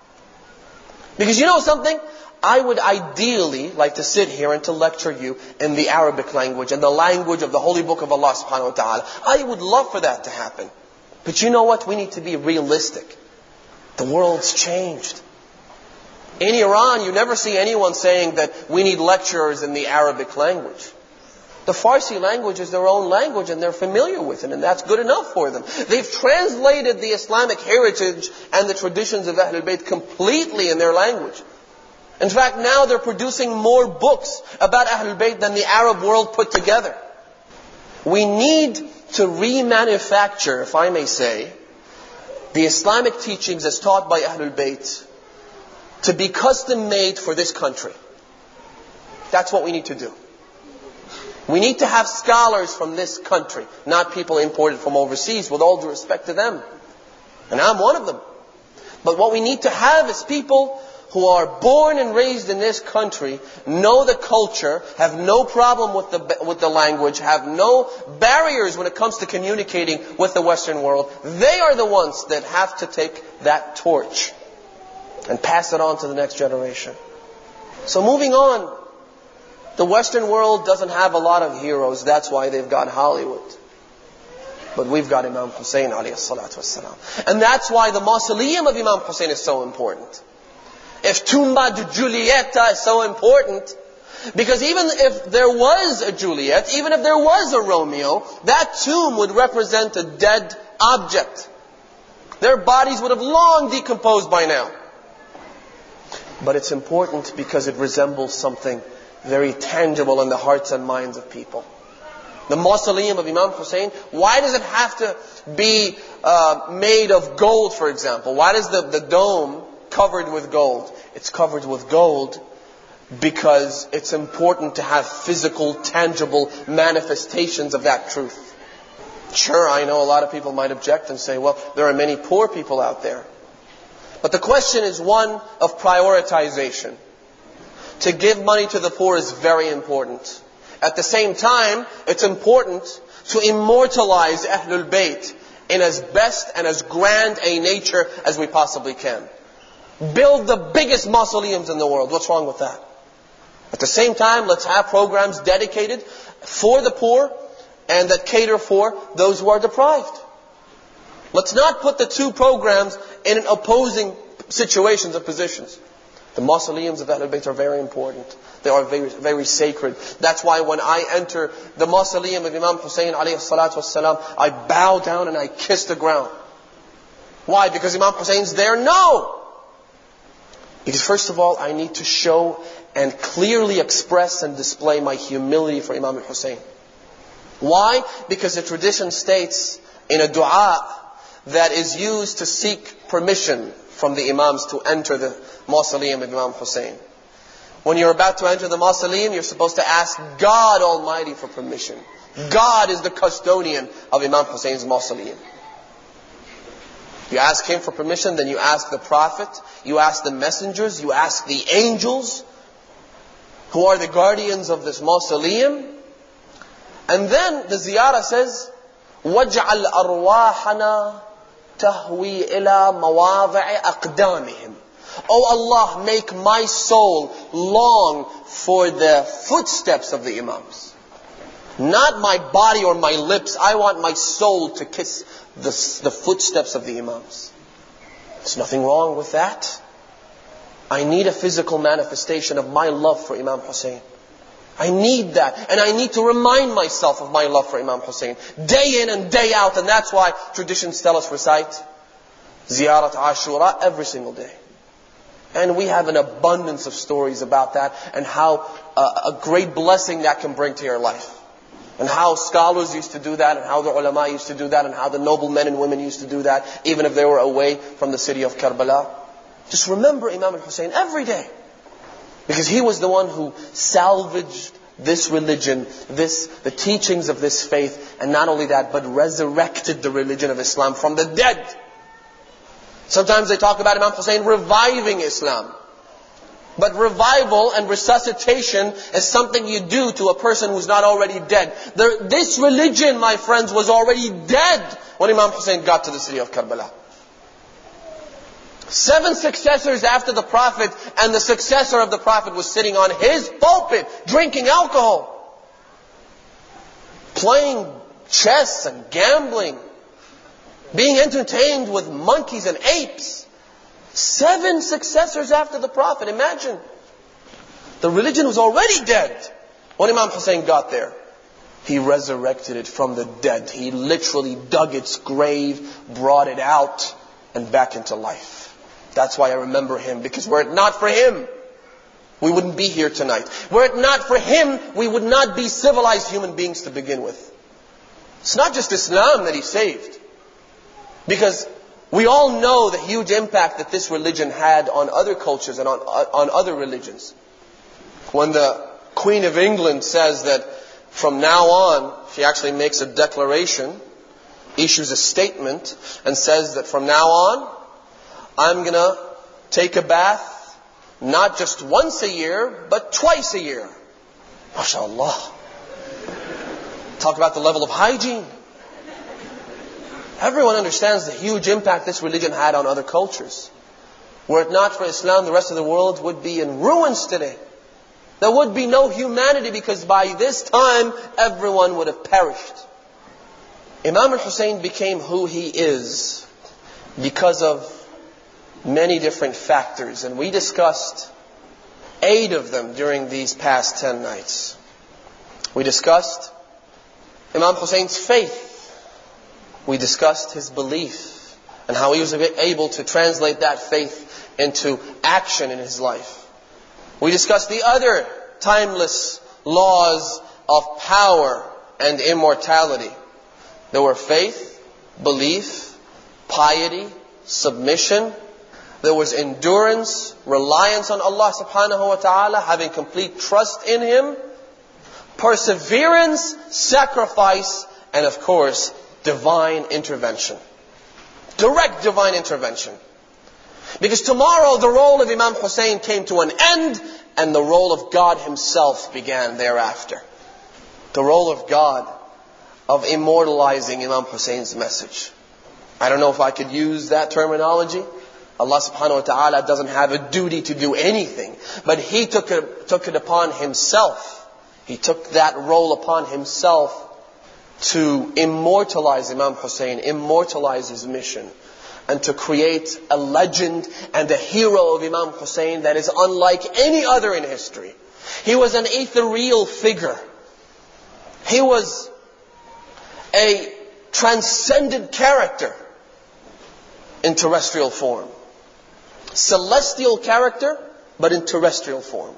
Because you know something? I would ideally like to sit here and to lecture you in the Arabic language and the language of the Holy Book of Allah subhanahu wa ta'ala. I would love for that to happen. But you know what? We need to be realistic. The world's changed. In Iran, you never see anyone saying that we need lecturers in the Arabic language. The Farsi language is their own language and they're familiar with it, and that's good enough for them. They've translated the Islamic heritage and the traditions of Ahlul Bayt completely in their language. In fact, now they're producing more books about Ahlul Bayt than the Arab world put together. We need to remanufacture, if I may say, the Islamic teachings as taught by Ahlul Bayt to be custom made for this country. That's what we need to do. We need to have scholars from this country, not people imported from overseas, with all due respect to them. And I'm one of them. But what we need to have is people who are born and raised in this country, know the culture, have no problem with the with the language, have no barriers when it comes to communicating with the Western world. They are the ones that have to take that torch and pass it on to the next generation. So moving on, the Western world doesn't have a lot of heroes. That's why they've got Hollywood. But we've got Imam Hussein alayhi salatu wassalam. And that's why the mausoleum of Imam Hussein is so important. If Tumba de Giulietta is so important, because even if there was a Juliet, even if there was a Romeo, that tomb would represent a dead object. Their bodies would have long decomposed by now. But it's important because it resembles something very tangible in the hearts and minds of people. The mausoleum of Imam Hussein, why does it have to be uh, made of gold, for example? Why does the, the dome covered with gold? It's covered with gold because it's important to have physical, tangible manifestations of that truth. Sure, I know a lot of people might object and say, well, there are many poor people out there. But the question is one of prioritization. To give money to the poor is very important. At the same time, it's important to immortalize Ahlul Bayt in as best and as grand a nature as we possibly can. Build the biggest mausoleums in the world. What's wrong with that? At the same time, let's have programs dedicated for the poor and that cater for those who are deprived. Let's not put the two programs in opposing situations or positions. The mausoleums of Ahlul Bayt are very important. They are very, very sacred. That's why when I enter the mausoleum of Imam Hussein alayhi salatu wassalam, I bow down and I kiss the ground. Why? Because Imam Hussein's there? No! Because first of all, I need to show and clearly express and display my humility for Imam Hussein. Why? Because the tradition states in a dua that is used to seek permission from the Imams to enter the mausoleum of Imam Hussein. When you're about to enter the mausoleum, you're supposed to ask God Almighty for permission. God is the custodian of Imam Hussein's mausoleum. You ask Him for permission, then you ask the Prophet, you ask the messengers, you ask the angels, who are the guardians of this mausoleum. And then the ziyarah says, وَاجْعَلْ أَرْوَاحَنَا تَهْوِي إِلَى مَوَاضِعِ أَقْدَامِهِمْ. Oh Allah, make my soul long for the footsteps of the Imams. Not my body or my lips. I want my soul to kiss the, the footsteps of the Imams. There's nothing wrong with that. I need a physical manifestation of my love for Imam Hussein. I need that. And I need to remind myself of my love for Imam Hussein. Day in and day out. And that's why traditions tell us recite Ziyarat Ashura every single day. And we have an abundance of stories about that and how uh, a great blessing that can bring to your life. And how scholars used to do that, and how the ulama used to do that, and how the noble men and women used to do that, even if they were away from the city of Karbala. Just remember Imam al-Hussein every day. Because he was the one who salvaged this religion, this, the teachings of this faith, and not only that, but resurrected the religion of Islam from the dead. Sometimes they talk about Imam Hussein reviving Islam. But revival and resuscitation is something you do to a person who's not already dead. There, this religion, my friends, was already dead when Imam Hussein got to the city of Karbala. Seven successors after the Prophet, and the successor of the Prophet was sitting on his pulpit, drinking alcohol, playing chess and gambling, being entertained with monkeys and apes. Seven successors after the Prophet. Imagine. The religion was already dead when Imam Hussein got there. He resurrected it from the dead. He literally dug its grave, brought it out, and back into life. That's why I remember him. Because were it not for him, we wouldn't be here tonight. Were it not for him, we would not be civilized human beings to begin with. It's not just Islam that he saved. Because we all know the huge impact that this religion had on other cultures and on, on other religions. When the Queen of England says that from now on, she actually makes a declaration, issues a statement, and says that from now on, I'm going to take a bath not just once a year, but twice a year. MashaAllah. Talk about the level of hygiene. Everyone understands the huge impact this religion had on other cultures. Were it not for Islam, the rest of the world would be in ruins today. There would be no humanity, because by this time, everyone would have perished. Imam al-Hussein became who he is because of many different factors. And we discussed eight of them during these past ten nights. We discussed Imam Hussein's faith. We discussed his belief and how he was able to translate that faith into action in his life. We discussed the other timeless laws of power and immortality. There were faith, belief, piety, submission. There was endurance, reliance on Allah subhanahu wa ta'ala, having complete trust in Him, perseverance, sacrifice, and of course, divine intervention. Direct divine intervention. Because tomorrow the role of Imam Hussein came to an end, and the role of God Himself began thereafter. The role of God of immortalizing Imam Hussein's message. I don't know if I could use that terminology. Allah subhanahu wa ta'ala doesn't have a duty to do anything. But He took it, took it upon Himself. He took that role upon Himself to immortalize Imam Hussein, immortalize his mission, and to create a legend and a hero of Imam Hussein that is unlike any other in history. He was an ethereal figure. He was a transcendent character in terrestrial form. Celestial character, but in terrestrial form.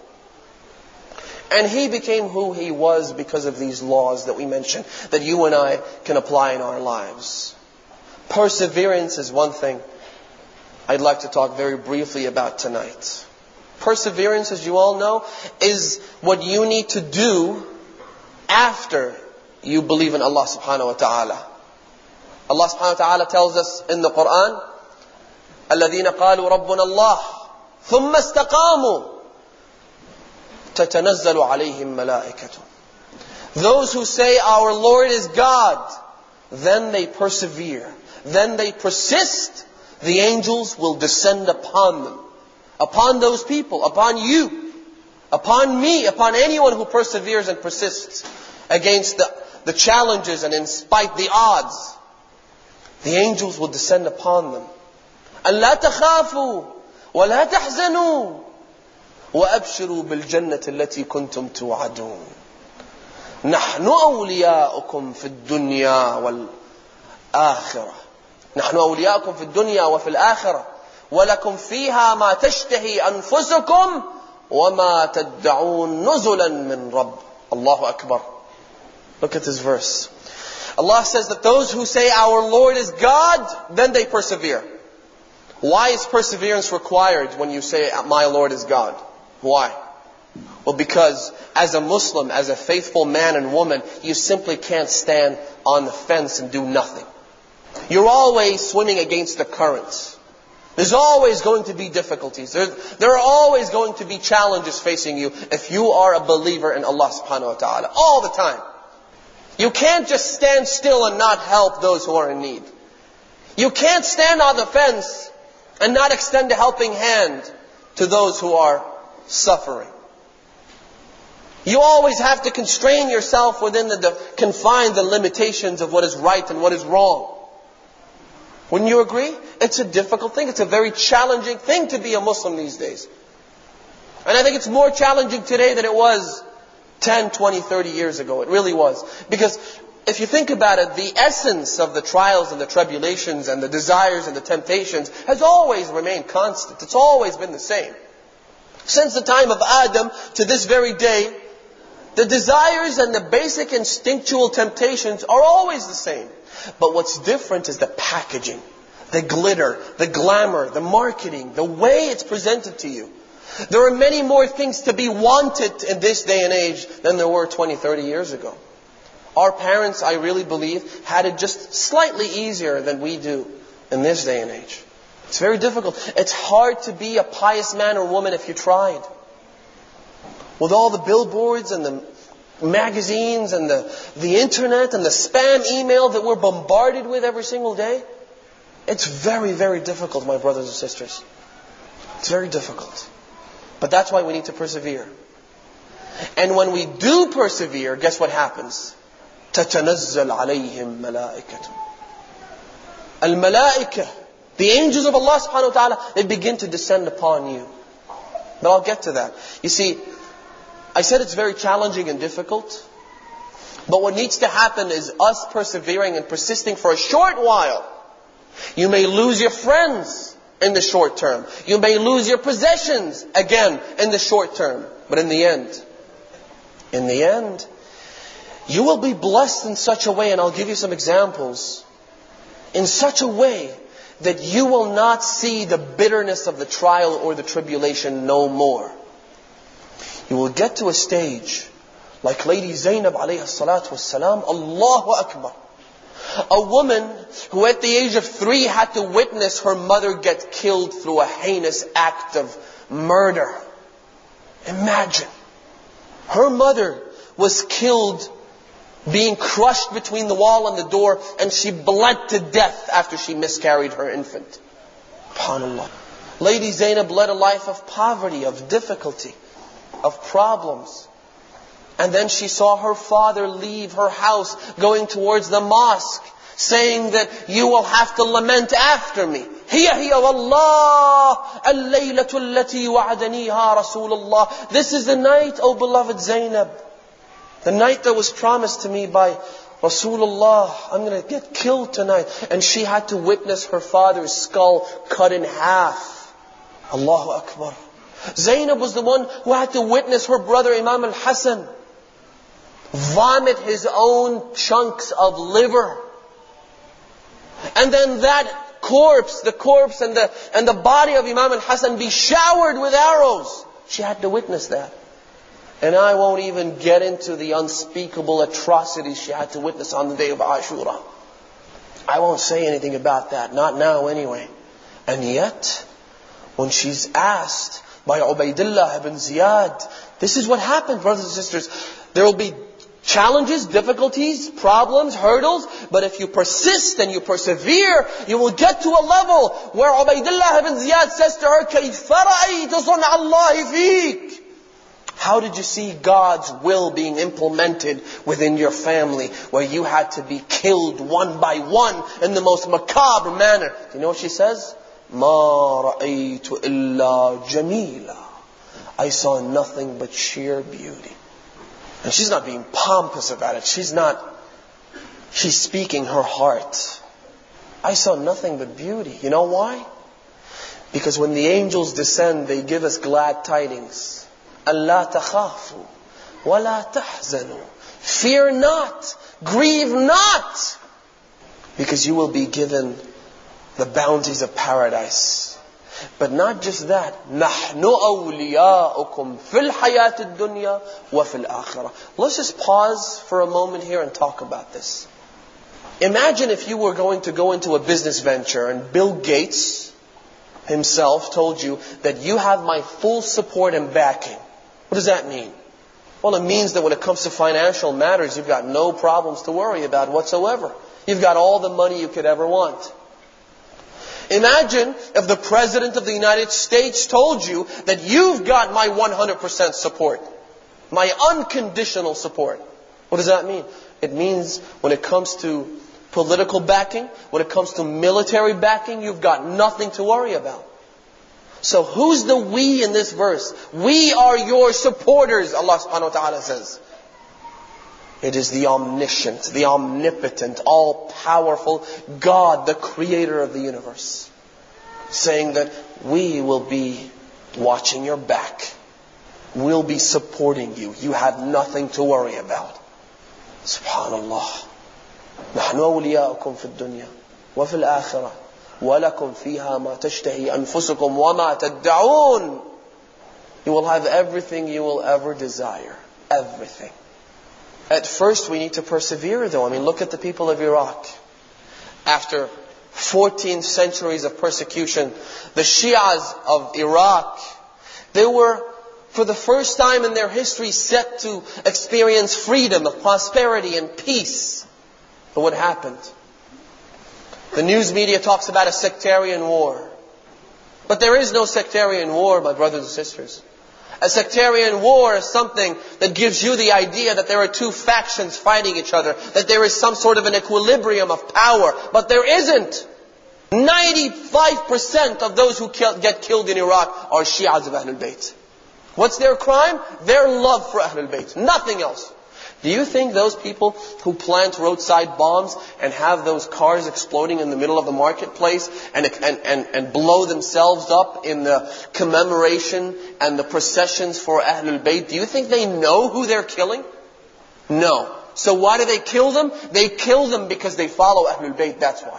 And he became who he was because of these laws that we mentioned, that you and I can apply in our lives. Perseverance is one thing I'd like to talk very briefly about tonight. Perseverance, as you all know, is what you need to do after you believe in Allah subhanahu wa ta'ala. Allah subhanahu wa ta'ala tells us in the Quran, الَّذِينَ قَالُوا رَبُّنَا اللَّهُ ثُمَّ اسْتَقَامُوا تَتَنَزَّلُ عَلَيْهِمْ مَلَائِكَةٌ. Those who say our Lord is God, then they persevere, then they persist, the angels will descend upon them, upon those people, upon you, upon me, upon anyone who perseveres and persists against the, the challenges and in spite the odds. The angels will descend upon them. أَلَّا تَخَافُوا وَلَا تَحْزَنُوا وَأَبْشِرُوا بِالْجَنَّةِ الَّتِي كُنْتُمْ تُوعَدُونَ نَحْنُ أَوْلِيَاؤُكُمْ فِي الدُّنْيَا وَالْآخِرَةِ نحن أولياؤكم في الدنيا وفي الآخرة ولكم فيها ما تشتهي أنفسكم وما تدعون نزلا من رب. Allahu Akbar. Look at this verse. Allah says that those who say our Lord is God, then they persevere. Why is perseverance required when you say, my Lord is God? Why? Well, because as a Muslim, as a faithful man and woman, you simply can't stand on the fence and do nothing. You're always swimming against the currents. There's always going to be difficulties. There, there are always going to be challenges facing you if you are a believer in Allah subhanahu wa ta'ala. All the time. You can't just stand still and not help those who are in need. You can't stand on the fence and not extend a helping hand to those who are suffering. You always have to constrain yourself within the, the confine the limitations of what is right and what is wrong. Wouldn't you agree? It's a difficult thing. It's a very challenging thing to be a Muslim these days. And I think it's more challenging today than it was ten, twenty, thirty years ago. It really was. Because if you think about it, the essence of the trials and the tribulations and the desires and the temptations has always remained constant. It's always been the same. Since the time of Adam to this very day, the desires and the basic instinctual temptations are always the same. But what's different is the packaging, the glitter, the glamour, the marketing, the way it's presented to you. There are many more things to be wanted in this day and age than there were twenty, thirty years ago. Our parents, I really believe, had it just slightly easier than we do in this day and age. It's very difficult. It's hard to be a pious man or woman if you tried. With all the billboards and the magazines and the, the internet and the spam email that we're bombarded with every single day, it's very, very difficult, my brothers and sisters. It's very difficult. But that's why we need to persevere. And when we do persevere, guess what happens? تَتَنَزَّلْ عَلَيْهِمْ مَلَائِكَةٌ. Al-malaika, the angels of Allah subhanahu wa ta'ala, they begin to descend upon you. But I'll get to that. You see, I said it's very challenging and difficult. But what needs to happen is us persevering and persisting for a short while. You may lose your friends in the short term. You may lose your possessions again in the short term. But in the end, in the end, you will be blessed in such a way, and I'll give you some examples, in such a way that you will not see the bitterness of the trial or the tribulation no more. You will get to a stage like Lady Zainab alayhi salatu wassalam, Allahu Akbar. A woman who at the age of three had to witness her mother get killed through a heinous act of murder. Imagine. Her mother was killed being crushed between the wall and the door, and she bled to death after she miscarried her infant. SubhanAllah. Lady Zainab led a life of poverty, of difficulty, of problems. And then she saw her father leave her house going towards the mosque, saying that you will have to lament after me. هي هي والله الليلة التي وعدنيها رسول الله. This is the night, O beloved Zainab. The night that was promised to me by Rasulullah. I'm going to get killed tonight. And she had to witness her father's skull cut in half. Allahu Akbar. Zainab was the one who had to witness her brother Imam al-Hasan vomit his own chunks of liver. And then that corpse, the corpse and the, and the body of Imam al-Hasan be showered with arrows. She had to witness that. And I won't even get into the unspeakable atrocities she had to witness on the day of Ashura. I won't say anything about that, not now anyway. And yet, when she's asked by Ubaydullah ibn Ziyad, this is what happened, brothers and sisters. There will be challenges, difficulties, problems, hurdles, but if you persist and you persevere, you will get to a level where Ubaydullah ibn Ziyad says to her, كَيْفَ رَأَيْتَ صُنْعَ اللَّهِ فِيكَ. How did you see God's will being implemented within your family, where you had to be killed one by one in the most macabre manner? Do you know what she says? مَا رَأَيْتُ إِلَّا جَمِيلًا. I saw nothing but sheer beauty. And she's not being pompous about it. She's not, she's speaking her heart. I saw nothing but beauty. You know why? Because when the angels descend, they give us glad tidings. أَلَّا تَخَافُوا وَلَا تَحْزَنُوا. Fear not, grieve not, because you will be given the bounties of paradise. But not just that. نَحْنُ أَوْلِيَاؤُكُمْ فِي الْحَيَاةِ الدُّنْيَا وَفِي الْآخِرَةِ. Let's just pause for a moment here and talk about this. Imagine if you were going to go into a business venture and Bill Gates himself told you that you have my full support and backing. What does that mean? Well, it means that when it comes to financial matters, you've got no problems to worry about whatsoever. You've got all the money you could ever want. Imagine if the President of the United States told you that you've got my one hundred percent support. My unconditional support. What does that mean? It means when it comes to political backing, when it comes to military backing, you've got nothing to worry about. So who's the we in this verse? We are your supporters, Allah subhanahu wa ta'ala says. It is the omniscient, the omnipotent, all-powerful God, the creator of the universe, saying that we will be watching your back. We'll be supporting you. You have nothing to worry about. Subhanallah. نحن أولياؤكم في الدنيا وفي الآخرة ولكم فيها ما تشتهي أنفسكم وما تدعون. You will have everything you will ever desire. Everything. At first we need to persevere though. I mean, look at the people of Iraq. After fourteen centuries of persecution, the Shias of Iraq, they were for the first time in their history set to experience freedom, prosperity and peace. But what happened? The news media talks about a sectarian war. But there is no sectarian war, my brothers and sisters. A sectarian war is something that gives you the idea that there are two factions fighting each other, that there is some sort of an equilibrium of power. But there isn't. ninety-five percent of those who kill, get killed in Iraq are Shi'as of Ahlul Bayt. What's their crime? Their love for Ahlul Bayt. Nothing else. Do you think those people who plant roadside bombs and have those cars exploding in the middle of the marketplace and, and, and, and blow themselves up in the commemoration and the processions for Ahlul Bayt, do you think they know who they're killing? No. So why do they kill them? They kill them because they follow Ahlul Bayt, that's why.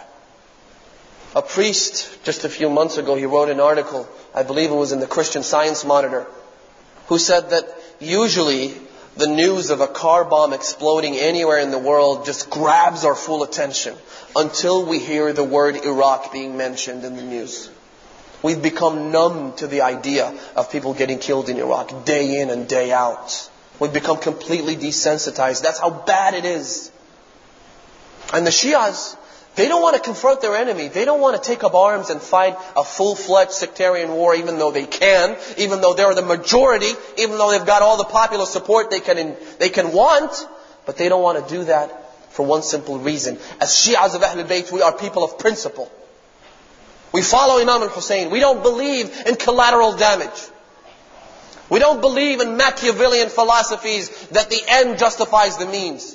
A priest, just a few months ago, he wrote an article, I believe it was in the Christian Science Monitor, who said that usually the news of a car bomb exploding anywhere in the world just grabs our full attention until we hear the word Iraq being mentioned in the news. We've become numb to the idea of people getting killed in Iraq day in and day out. We've become completely desensitized. That's how bad it is. And the Shias, they don't want to confront their enemy. They don't want to take up arms and fight a full-fledged sectarian war, even though they can, even though they're the majority, even though they've got all the popular support they can they can want. But they don't want to do that for one simple reason. As Shi'as of Ahlul Bayt, we are people of principle. We follow Imam al-Hussein. We don't believe in collateral damage. We don't believe in Machiavellian philosophies that the end justifies the means.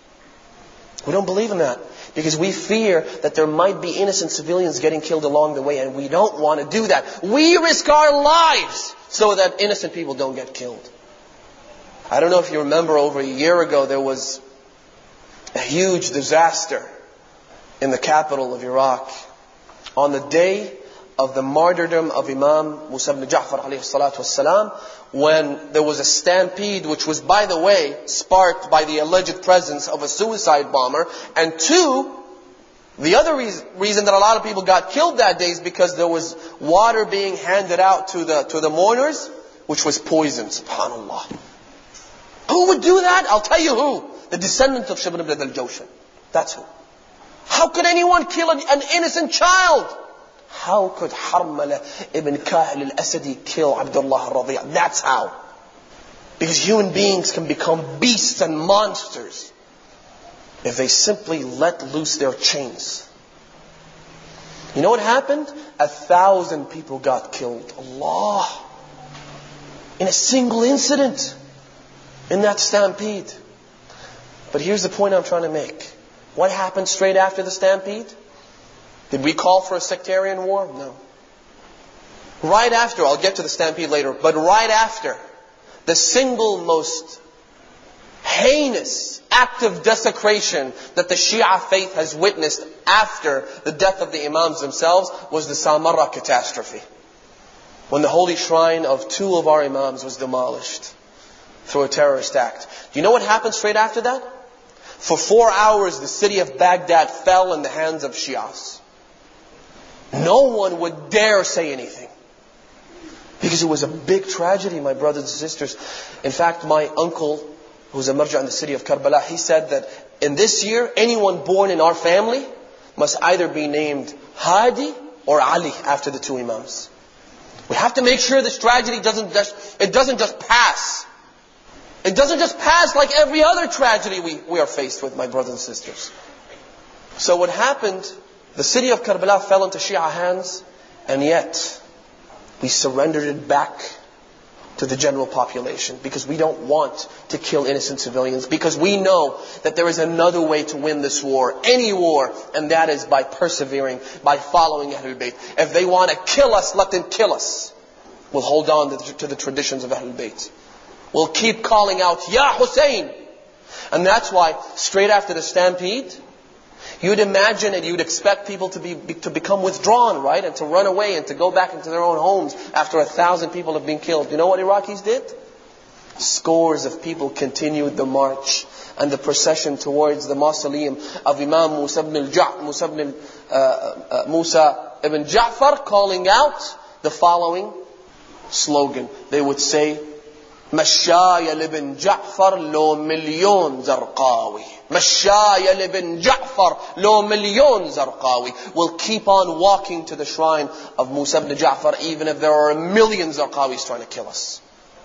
We don't believe in that. Because we fear that there might be innocent civilians getting killed along the way, and we don't want to do that. We risk our lives so that innocent people don't get killed. I don't know if you remember, over a year ago there was a huge disaster in the capital of Iraq. On the day of the martyrdom of Imam Musa ibn Ja'far alayhi salatu wassalam, when there was a stampede, which was, by the way, sparked by the alleged presence of a suicide bomber. And two, the other reason, reason that a lot of people got killed that day is because there was water being handed out to the to the mourners, which was poison. Subhanallah. Who would do that? I'll tell you who. The descendant of Shibr ibn al-Jawshan. That's who. How could anyone kill an, an innocent child? How could Harmala ibn Kahil al-Asadi kill Abdullah al-Radi'a? That's how. Because human beings can become beasts and monsters if they simply let loose their chains. You know what happened? A thousand people got killed. Allah. In a single incident. In that stampede. But here's the point I'm trying to make. What happened straight after the stampede? Did we call for a sectarian war? No. Right after, I'll get to the stampede later, but right after, the single most heinous act of desecration that the Shia faith has witnessed after the death of the Imams themselves was the Samarra catastrophe. When the holy shrine of two of our Imams was demolished through a terrorist act. Do you know what happened straight after that? For four hours the city of Baghdad fell in the hands of Shias. No one would dare say anything. Because it was a big tragedy, my brothers and sisters. In fact, my uncle, who's a marja in the city of Karbala, he said that in this year, anyone born in our family must either be named Hadi or Ali after the two Imams. We have to make sure this tragedy doesn't just, it doesn't just pass. It doesn't just pass like every other tragedy we, we are faced with, my brothers and sisters. So what happened, the city of Karbala fell into Shia hands, and yet we surrendered it back to the general population because we don't want to kill innocent civilians, because we know that there is another way to win this war, any war, and that is by persevering, by following Ahlul Bayt. If they want to kill us, let them kill us. We'll hold on to the, to the traditions of Ahlul Bayt. We'll keep calling out, Ya Hussein! And that's why, straight after the stampede, you'd imagine and you'd expect people to be to become withdrawn, right? And to run away and to go back into their own homes after a thousand people have been killed. You know what Iraqis did? Scores of people continued the march and the procession towards the mausoleum of Imam Musa ibn al-Ja- Musa ibn, uh, uh, Musa ibn Ja'far, calling out the following slogan. They would say, Mashaya ibn Ja'far lo milyon zarqawi. Mashaya ibn Ja'far lo milyon zarqawi. We'll keep on walking to the shrine of Musa ibn Ja'far even if there are a million zarqawis trying to kill us.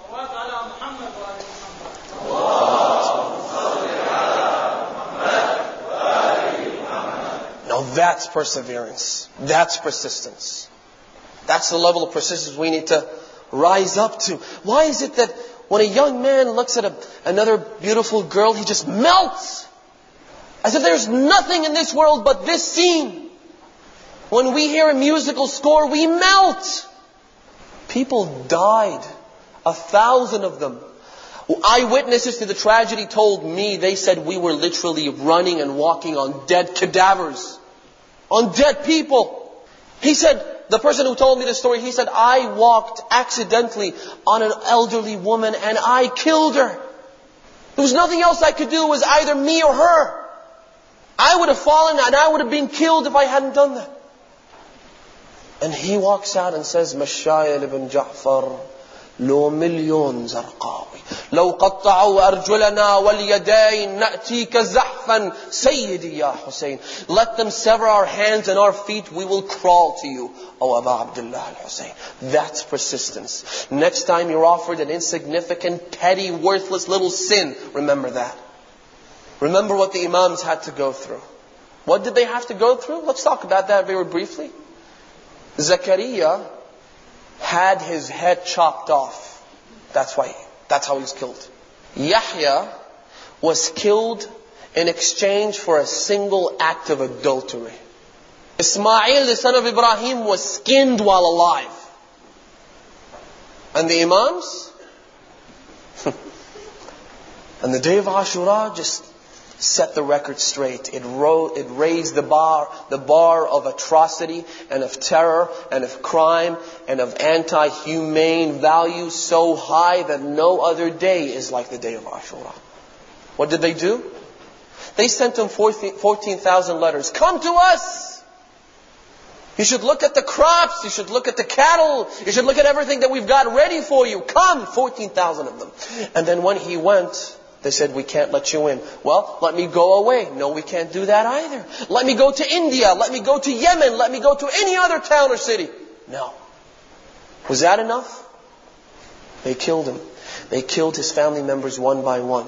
Now that's perseverance. That's persistence. That's the level of persistence we need to rise up to. Why is it that when a young man looks at a, another beautiful girl, he just melts? As if there's nothing in this world but this scene. When we hear a musical score, we melt. People died. A thousand of them. Eyewitnesses to the tragedy told me, they said we were literally running and walking on dead cadavers. On dead people. He said, the person who told me the story, he said, I walked accidentally on an elderly woman and I killed her. There was nothing else I could do. It was either me or her. I would have fallen and I would have been killed if I hadn't done that. And he walks out and says, Mashaya ibn Ja'far lo milyon zarqawi. لو قطعوا أرجلنا واليدين نأتيك زحفا سيدي يا حسين. Let them sever our hands and our feet, we will crawl to you, O Aba Abdullah al-Hussein. That's persistence. Next time you're offered an insignificant, petty, worthless little sin, remember that. Remember what the Imams had to go through. What did they have to go through? Let's talk about that very briefly. Zakaria had his head chopped off. That's why, that's how he was killed. Yahya was killed in exchange for a single act of adultery. Ismail, the son of Ibrahim, was skinned while alive. And the Imams? And the day of Ashura just set the record straight. It, ro- it raised the bar, the bar of atrocity and of terror and of crime and of anti-humane values so high that no other day is like the day of Ashura. What did they do? They sent him fourteen thousand letters. Come to us! You should look at the crops. You should look at the cattle. You should look at everything that we've got ready for you. Come! fourteen thousand of them. And then when he went, they said, we can't let you in. Well, let me go away. No, we can't do that either. Let me go to India. Let me go to Yemen. Let me go to any other town or city. No. Was that enough? They killed him. They killed his family members one by one.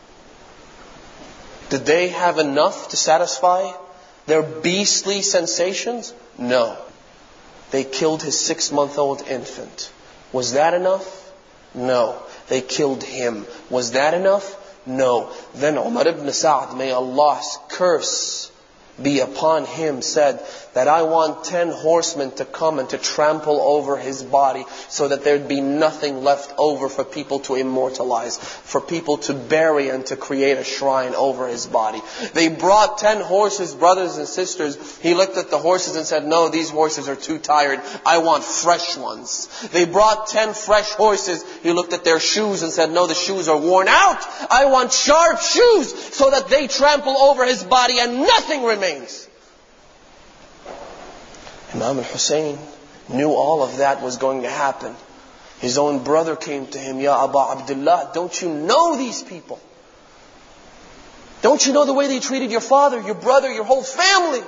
Did they have enough to satisfy their beastly sensations? No. They killed his six-month-old infant. Was that enough? No. They killed him. Was that enough? No. Then Umar ibn Sa'd, may Allah's curse be upon him, said that I want ten horsemen to come and to trample over his body so that there'd be nothing left over for people to immortalize, for people to bury and to create a shrine over his body. They brought ten horses, brothers and sisters. He looked at the horses and said, no, these horses are too tired. I want fresh ones. They brought ten fresh horses. He looked at their shoes and said, no, the shoes are worn out. I want sharp shoes so that they trample over his body and nothing remains. Imam al-Hussein knew all of that was going to happen. His own brother came to him, Ya Aba Abdullah, don't you know these people? Don't you know the way they treated your father, your brother, your whole family?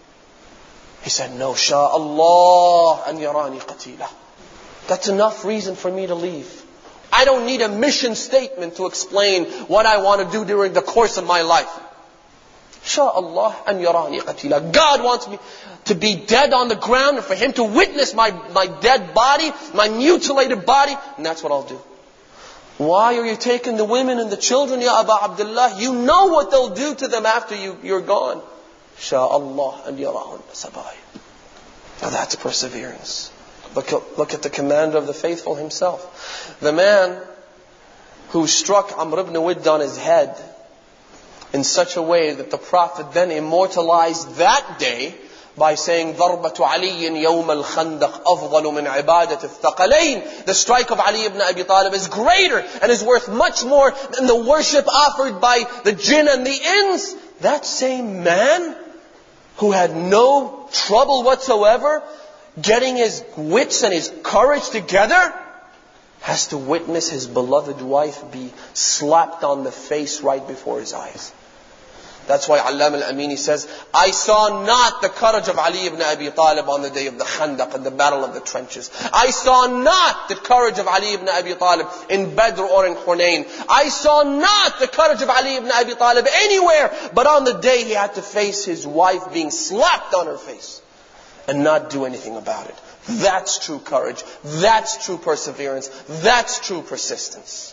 He said, no, Sha Allah an yarani qatila. That's enough reason for me to leave. I don't need a mission statement to explain what I want to do during the course of my life. Sha Allah an yarani qatila. God wants me to be dead on the ground and for Him to witness my, my dead body, my mutilated body, and that's what I'll do. Why are you taking the women and the children, Ya Aba Abdullah? You know what they'll do to them after you, you're gone. Sha Allah an yarahun sabai. Now that's perseverance. Look at, look at the commander of the faithful himself. The man who struck Amr ibn Widd on his head in such a way that the Prophet then immortalized that day by saying, ضَرْبَةُ عَلِيٍّ يَوْمَ الْخَنْدَقِ أَفْضَلُ مِنْ عِبَادَةِ الثَّقَلَيْنِ. The strike of Ali ibn Abi Talib is greater and is worth much more than the worship offered by the jinn and the ins. That same man who had no trouble whatsoever getting his wits and his courage together has to witness his beloved wife be slapped on the face right before his eyes. That's why Allam al-Amini says, I saw not the courage of Ali ibn Abi Talib on the day of the Khandaq and the battle of the trenches. I saw not the courage of Ali ibn Abi Talib in Badr or in Hunayn. I saw not the courage of Ali ibn Abi Talib anywhere, but on the day he had to face his wife being slapped on her face and not do anything about it. That's true courage. That's true perseverance. That's true persistence.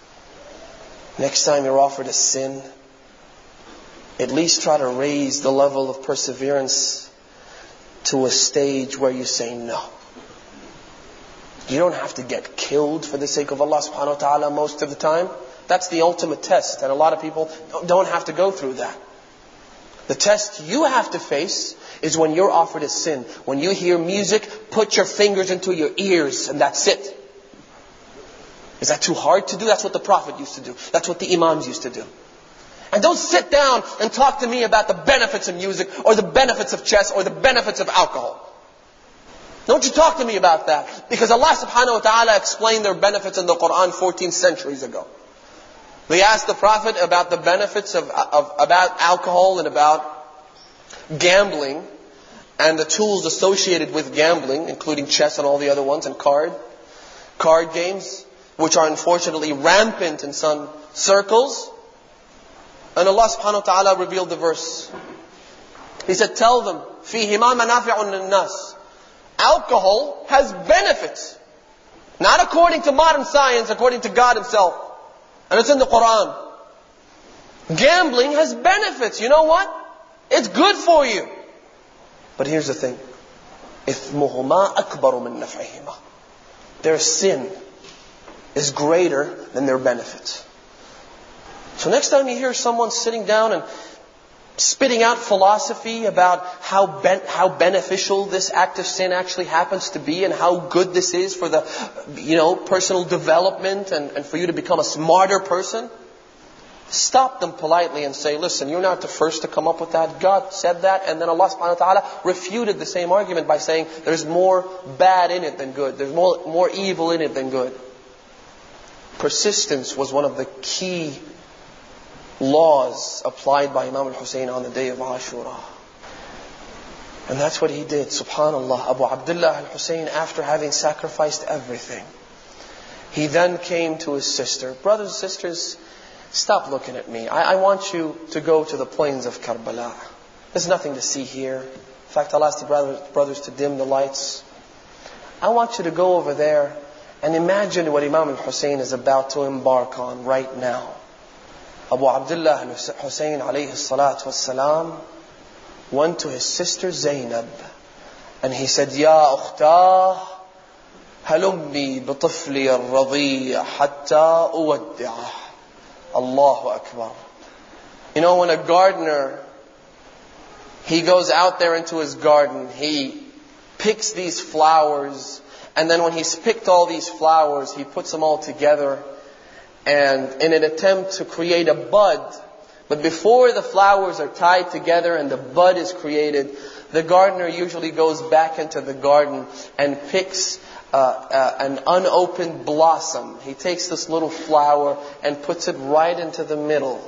Next time you're offered a sin, at least try to raise the level of perseverance to a stage where you say no. You don't have to get killed for the sake of Allah subhanahu wa ta'ala most of the time. That's the ultimate test, and a lot of people don't have to go through that. The test you have to face is when you're offered a sin. When you hear music, put your fingers into your ears and that's it. Is that too hard to do? That's what the Prophet used to do. That's what the Imams used to do. And don't sit down and talk to me about the benefits of music or the benefits of chess or the benefits of alcohol. Don't you talk to me about that. Because Allah subhanahu wa ta'ala explained their benefits in the Quran fourteen centuries ago. They asked the Prophet about the benefits of, of about alcohol and about gambling and the tools associated with gambling, including chess and all the other ones, and card, card games, which are unfortunately rampant in some circles. And Allah subhanahu wa ta'ala revealed the verse. He said, tell them, فِيهِمَا مَنَافِعٌ لِلنَّاسِ. Alcohol has benefits. Not according to modern science, according to God Himself. And it's in the Quran. Gambling has benefits. You know what? It's good for you. But here's the thing. إِثْمُهُمَا أَكْبَرُ مِنْ نَفْعِهِمَا. Their sin is greater than their benefits. So next time you hear someone sitting down and spitting out philosophy about how ben- how beneficial this act of sin actually happens to be and how good this is for the, you know, personal development and, and for you to become a smarter person, stop them politely and say, listen, you're not the first to come up with that. God said that, and then Allah subhanahu wa ta'ala refuted the same argument by saying there's more bad in it than good. There's more, more evil in it than good. Persistence was one of the key laws applied by Imam al-Hussein on the day of Ashura. And that's what he did. Subhanallah. Abu Abdullah al-Hussein, after having sacrificed everything, he then came to his sister. Brothers and sisters, stop looking at me. I, I want you to go to the plains of Karbala. There's nothing to see here. In fact, I'll ask the brothers, brothers to dim the lights. I want you to go over there and imagine what Imam al-Hussein is about to embark on right now. Abu Abdullah al-Hussein alayhi salatu wassalam went to his sister Zainab and he said, Ya ukhta, halummi bitufli al-radhi' hatta uwaddi'ah. Allahu Akbar. You know, when a gardener, he goes out there into his garden, he picks these flowers, and then when he's picked all these flowers, he puts them all together and in an attempt to create a bud. But before the flowers are tied together and the bud is created, the gardener usually goes back into the garden and picks uh, uh, an unopened blossom. He takes this little flower and puts it right into the middle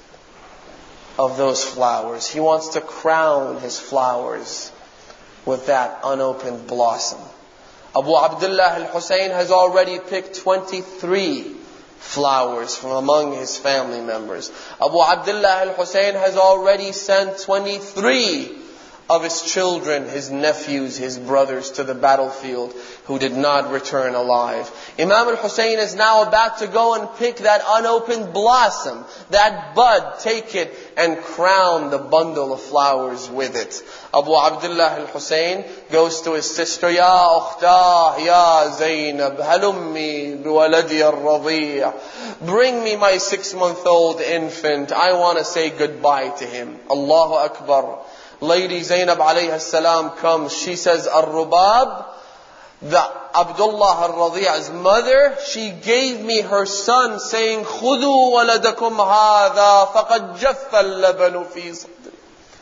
of those flowers. He wants to crown his flowers with that unopened blossom. Abu Abdullah al-Hussein has already picked twenty-three flowers from among his family members. Abu Abdullah al-Hussein has already sent twenty-three of his children, his nephews, his brothers to the battlefield who did not return alive. Imam al-Hussein is now about to go and pick that unopened blossom, that bud, take it and crown the bundle of flowers with it. Abu Abdullah al-Hussein goes to his sister, Ya ukhta, Ya Zainab, halummi biwaladi al-radhi'. Bring me my six-month-old infant. I want to say goodbye to him. Allahu Akbar. Lady Zainab alayhi salam comes. She says, Ar-Rubab, the Abdullah al-Radhi''s mother, she gave me her son saying, Khudu waladakum hadha faqad jaffa al-labanu fi sadri.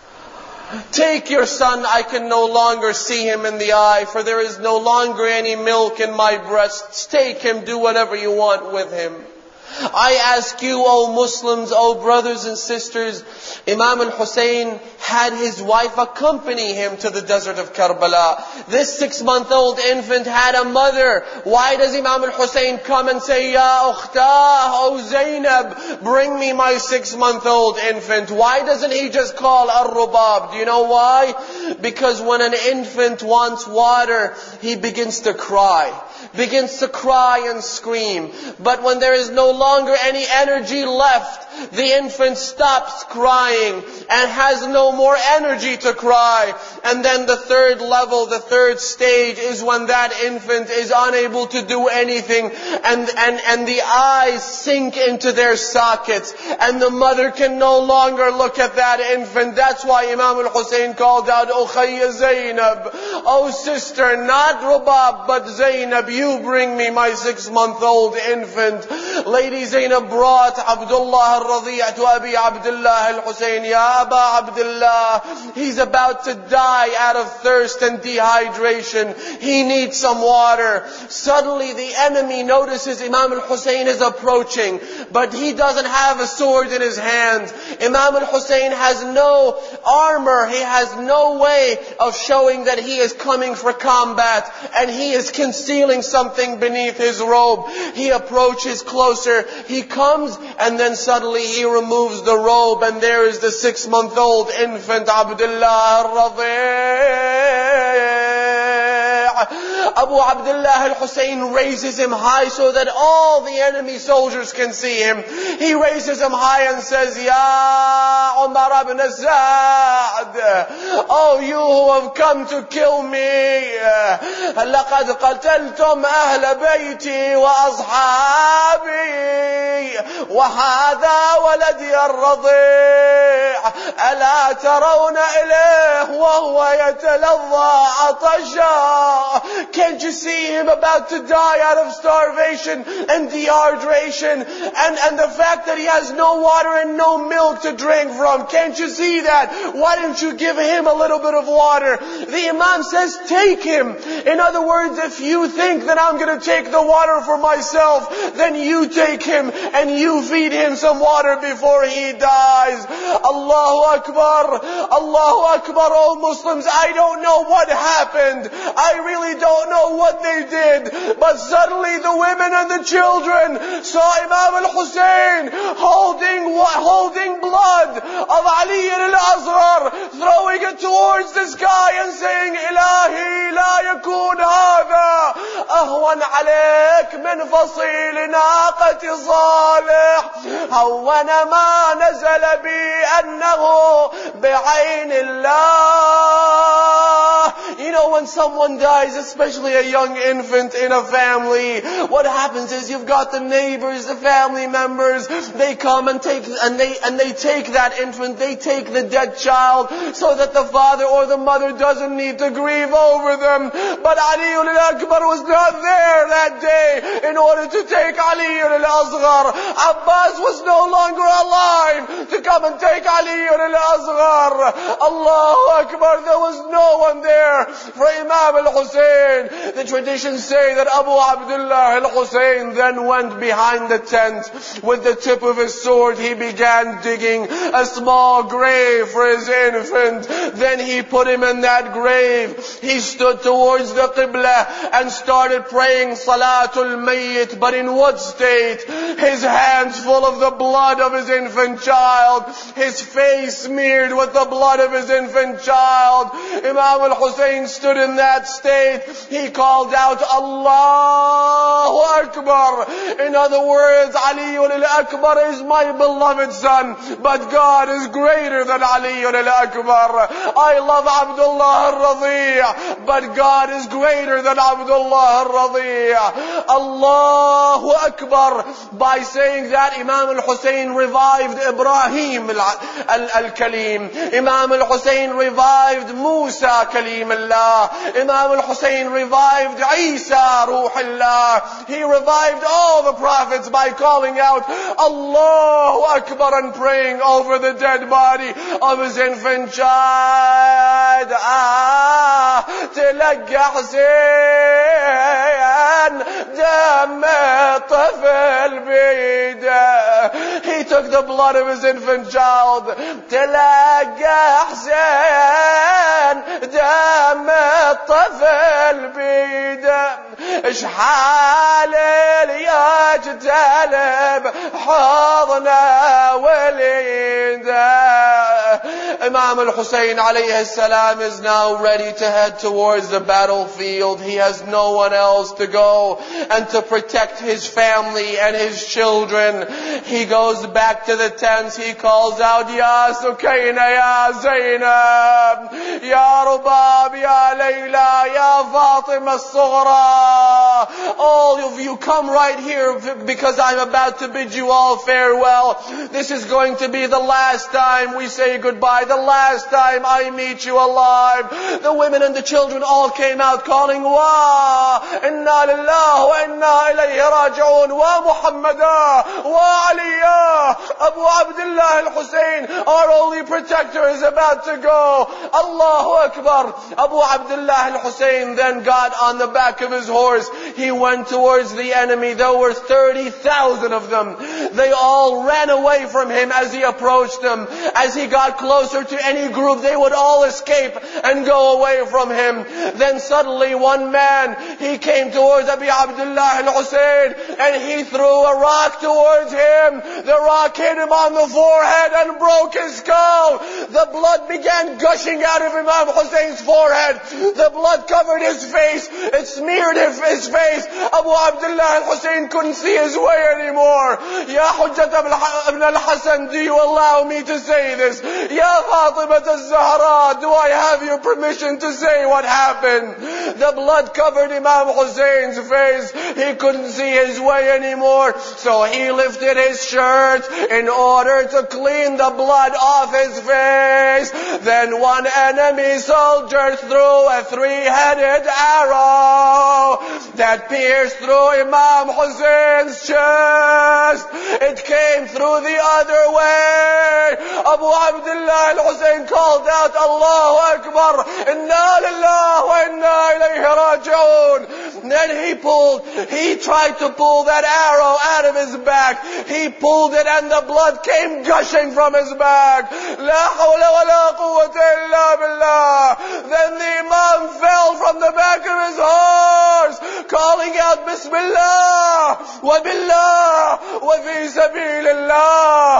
Take your son, I can no longer see him in the eye, for there is no longer any milk in my breasts. Take him, do whatever you want with him. I ask you, O Muslims, O brothers and sisters, Imam al-Hussein had his wife accompany him to the desert of Karbala. This six-month-old infant had a mother. Why does Imam al-Hussein come and say, Ya ukhta, O Zainab, bring me my six-month-old infant? Why doesn't he just call Ar-Rubab? Do you know why? Because when an infant wants water, he begins to cry. Begins to cry and scream. But when there is no longer any energy left, the infant stops crying and has no more energy to cry. And then the third level, the third stage is when that infant is unable to do anything and, and, and the eyes sink into their sockets and the mother can no longer look at that infant. That's why Imam al-Hussein called out, O Khayya Zainab, O sister, not Rubab but Zainab, you bring me my six-month-old infant. Lady Zainab brought Abdullah al-Radhi' to Abi Abdullah al-Hussein. Ya Aba Abdullah, he's about to die out of thirst and dehydration. He needs some water. Suddenly the enemy notices Imam al-Hussein is approaching, but he doesn't have a sword in his hand. Imam al-Hussein has no armor. He has no way of showing that he is coming for combat, and he is concealing something beneath his robe. He approaches closer. He comes, and then suddenly he removes the robe, and there is the six-month-old infant Abdullah al-Radhi'. Abu Abdullah al-Hussein raises him high so that all the enemy soldiers can see him. He raises him high and says, Ya Umar ibn Sa'd, oh, you who have come to kill me, لَقَدْ قَتَلْتُمْ أَهْلَ بَيْتِي وَأَصْحَابِي وَهَذَا وَلَدِيَ الرَّضِيعِ أَلَا تَرَوْنَ إِلَيْهِ وَهُوَ يَتَلَظَّى عَطَشًا. Can't you see him about to die out of starvation and dehydration and, and the fact that he has no water and no milk to drink from? Can't you see that? Why don't you give him a little bit of water? The Imam says, take him. In other words, if you think that I'm going to take the water for myself, then you take him and you feed him some water before he dies. Allahu Akbar. Allahu Akbar, oh Muslims. I don't know what happened. I really don't know what they did. But suddenly the women and the children saw Imam al-Hussein holding, holding blood of Ali al-Asghar, throwing it towards the sky and saying, Ilahi la yakun hadha أهون عليك من فصيل ناقة صالح. هون ما نزل بي أنه بعين الله. You know, when someone dies, especially a young infant in a family, what happens is you've got the neighbors, the family members, they come and take, and they, and they take that infant, they take the dead child, so that the father or the mother doesn't need to grieve over them. But Ali al-Akbar was not there that day in order to take Ali al-Asghar. Abbas was no longer alive to come and take Ali al-Asghar. Allahu Akbar, there was no one there for Imam al-Hussein. The traditions say that Abu Abdullah al-Hussein then went behind the tent. With the tip of his sword, he began digging a small grave for his infant. Then he put him in that grave. He stood towards the Qibla and started praying Salatul Mayyit. But in what state? His hands full of the blood of his infant child. His face smeared with the blood of his infant child. Imam al-Hussein stood in that state. He called out, Allahu Akbar. In other words, Ali al-Akbar is my beloved son, but God is greater than Ali al-Akbar. I love Abdullah al-Radhi', but God is greater than Abdullah al-Radhi'. Allahu Akbar. By saying that, Imam al-Hussein revived Ibrahim al-Kalim. Imam al-Hussein revived Musa Kalim Allah. Imam al-Hussein revived Isa Ruhullah. He revived all the prophets by calling out Allahu Akbar and praying over the dead body of his infant child. Ah, تلقى حسين دم طفل بيده. He took the blood of his infant child. تلقى حسين دم طفل بيده. ايش حال يجتلب حضنا وليده. Imam al-Hussein alayhi salam is now ready to head towards the battlefield. He has no one else to go and to protect his family and his children. He goes back to the tents. He calls out, Ya Sukayna, Ya Zainab, Ya Rubab, Ya Layla, Ya Fatima al-Sughra. All of you come right here because I'm about to bid you all farewell. This is going to be the last time we say goodbye, the last time I meet you alive. The women and the children all came out calling, Wa inna lillahi wa inna ilayhi raji'un, wa Muhammada, wa Aliya, Abu Abdullah al-Hussein, our only protector, is about to go. Allahu Akbar. Abu Abdullah al-Hussein then got on the back of his horse. He went towards the enemy. There were thirty thousand of them. They all ran away from him as he approached them. As he got closer to any group, they would all escape and go away from him. Then suddenly one man, he came towards Abu Abdullah al-Hussein and he threw a rock towards him. The rock hit him on the forehead and broke his skull. The blood began gushing out of Imam Hussein's forehead. The blood covered his face. It smeared his face. Abu Abdullah al-Hussein couldn't see his way anymore. Ya Hujjat ibn al-Hasan, do you allow me to say this? Ya Fatima al-Zahra, do I have your permission to say what happened? The blood covered Imam Hussein's face. He couldn't see his way anymore. So he lifted his shirt in order to clean the blood off his face. Then one enemy soldier threw a three-headed arrow that pierced through Imam Hussein's chest. It came through the other way. Abu Abdullah al-Hussein called out, Allahu Akbar, Inna lillahi wa inna ilayhi raji'un. Then he pulled, he tried to pull that arrow out of his back. He pulled it and the blood came gushing from his back. La hawla wa la quwwata illa billah. Then the Imam fell from the back of his horse, calling out, Bismillah, wa billah, wa fi sabilillah.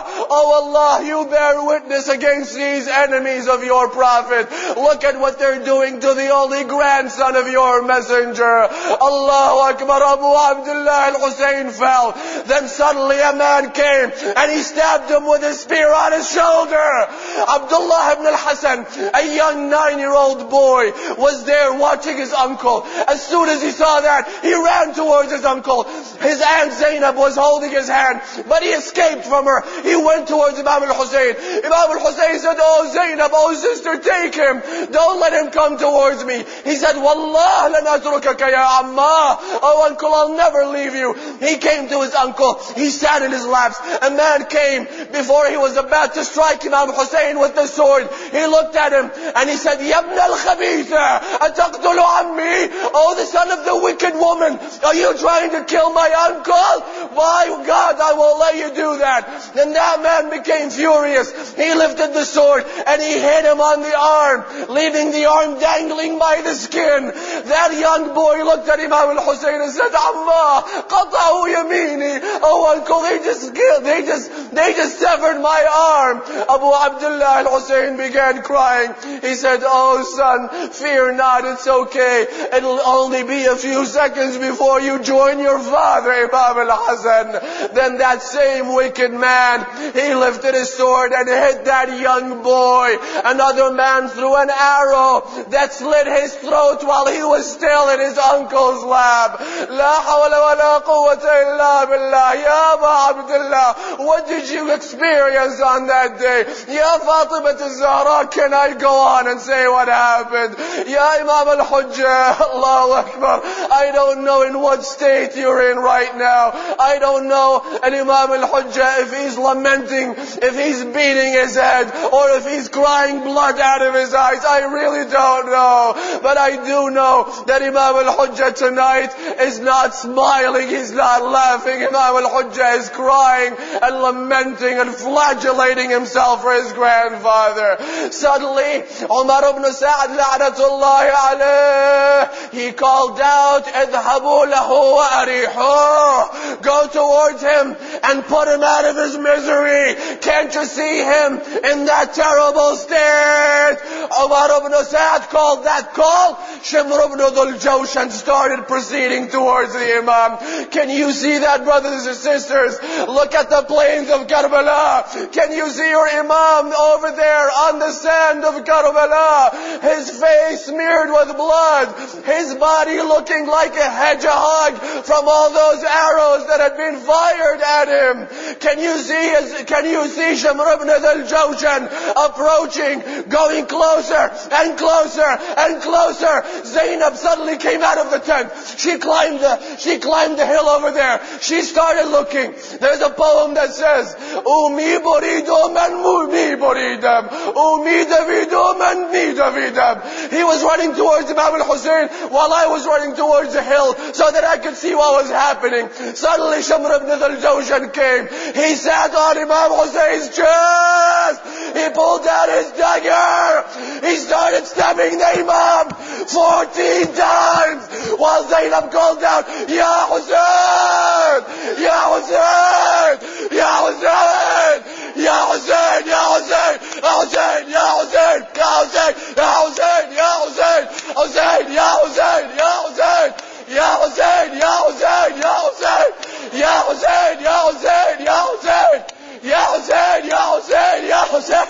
Oh Allah, you bear witness against these enemies of your Prophet. Look at what they're doing to the only grandson of your messenger. Allahu Akbar. Abu Abdullah al-Hussein fell. Then suddenly a man came and he stabbed him with his spear on his shoulder. Abdullah ibn al-Hasan, a young nine-year-old boy, was there watching his uncle. As soon as he saw that, he ran towards his uncle. His aunt Zainab was holding his hand, but he escaped from her. He went towards Imam al-Hussein. Imam al-Hussein said, "Oh Zainab, oh sister, take him. Don't let him come towards me." He said, "Wallah lan atrukaka ya amma." "Oh uncle, I'll never leave you." He came to his uncle. He sat in his laps. A man came before he was about to strike Imam Hussein with the sword. He looked at him and he said, "Yabna al-khabitha, ataqtulu ammi?" "Oh, the son of the wicked woman, are you trying to kill my uncle? By God, I won't let you do that." Then that man became furious. He lifted the sword and he hit him on the arm, leaving the arm dangling by the skin. That young boy looked at Imam al-Hussein and said, "Amma, qata'u yamini." "Oh uncle, they just killed, they just, they just severed my arm." Abu Abdullah al-Hussein began crying. He said, "Oh son, fear not, it's okay. It'll only be a few seconds before you join your father, Imam al-Hasan." Then that same wicked man, he lifted his sword and hit that young boy. Another man threw an arrow that slit his throat while he was still in his uncle's lap. La hawla wa la quwwata illa billah. Ya Abu Abdullah, what did you experience on that day? Ya Fatima al-Zahra, can I go on and say what happened? Ya Imam al-Hujjah, Allahu Akbar, I don't know in what state you're in right now. I don't know, and Imam al-Hujjah, if he's lamenting, if he's beating his head, or if he's crying blood out of his eyes. I really don't know. But I do know that Imam al-Hujjah tonight is not smiling, he's not laughing. Imam al-Hujjah is crying and lamenting and flagellating himself for his grandfather. Suddenly, Umar ibn Sa'd la'natullahi alayh, he called out, "Idhabu lahu wa arihuh." Go towards him and put him out of his misery. Can't you see him in that terrible state? Umar ibn Sa'd called that call. Shimr ibn Dhul Jawshan started proceeding towards the Imam. Can you see that, brothers and sisters? Look at the plains of Karbala. Can you see your Imam over there on the sand of Karbala? His face smeared with blood. His body looking like a hedgehog from all those arrows that had been fired at him. Can you see his, can you see Shimr ibn Dhul Jawshan approaching, going closer and closer and closer? Zainab suddenly came out of the tent. She climbed the, she climbed the hill over there. She started looking. There's a poem that says, "Umi burido man mumi buridam, umi davido man mi davidam." He was running towards Imam al-Hussein while I was running towards the hill so that I could see what was happening. Suddenly Shimr ibn Dhul Jawshan came. He sat on Imam Hussein's chest. He pulled out his dagger. He started stabbing the Imam fourteen times while Zainab called out, "Ya Hussein! Ya Hussein! Ya Hussein! Ya Hussein! Ya Hussein! Ya Hussein! Ya Hussein! Ya Hussein! Ya Hussein! Ya Hussein! Hussein! Ya Hussein! Ya Hussein! Ya Hussein! Ya Hussein! Ya Hussein! Ya Hussein! Ya Hussein! Ya Hussein! Ya Hussein! Ya Hussein! Ya Hussein!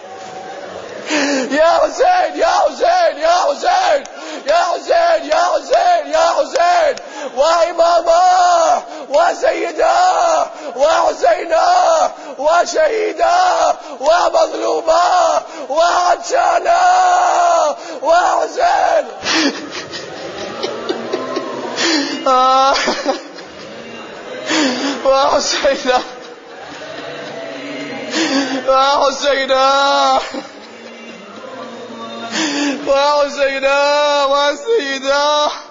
Ya Hussein! Ya Hussein! Ya Hussein! Ya Hussein! Ya Hussein! Ya Hussein! Wa Imama! Wa Sayyida! Wa Husaina! Wa Shahida! Wa Mazluma! Wa Hatshana! Wa Hussein! Wa Husaina! Wa Husaina! وحسينا وسيدا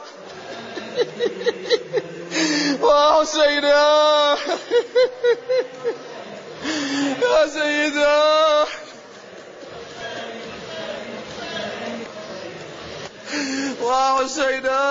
وحسينا يا سيدا وحسينا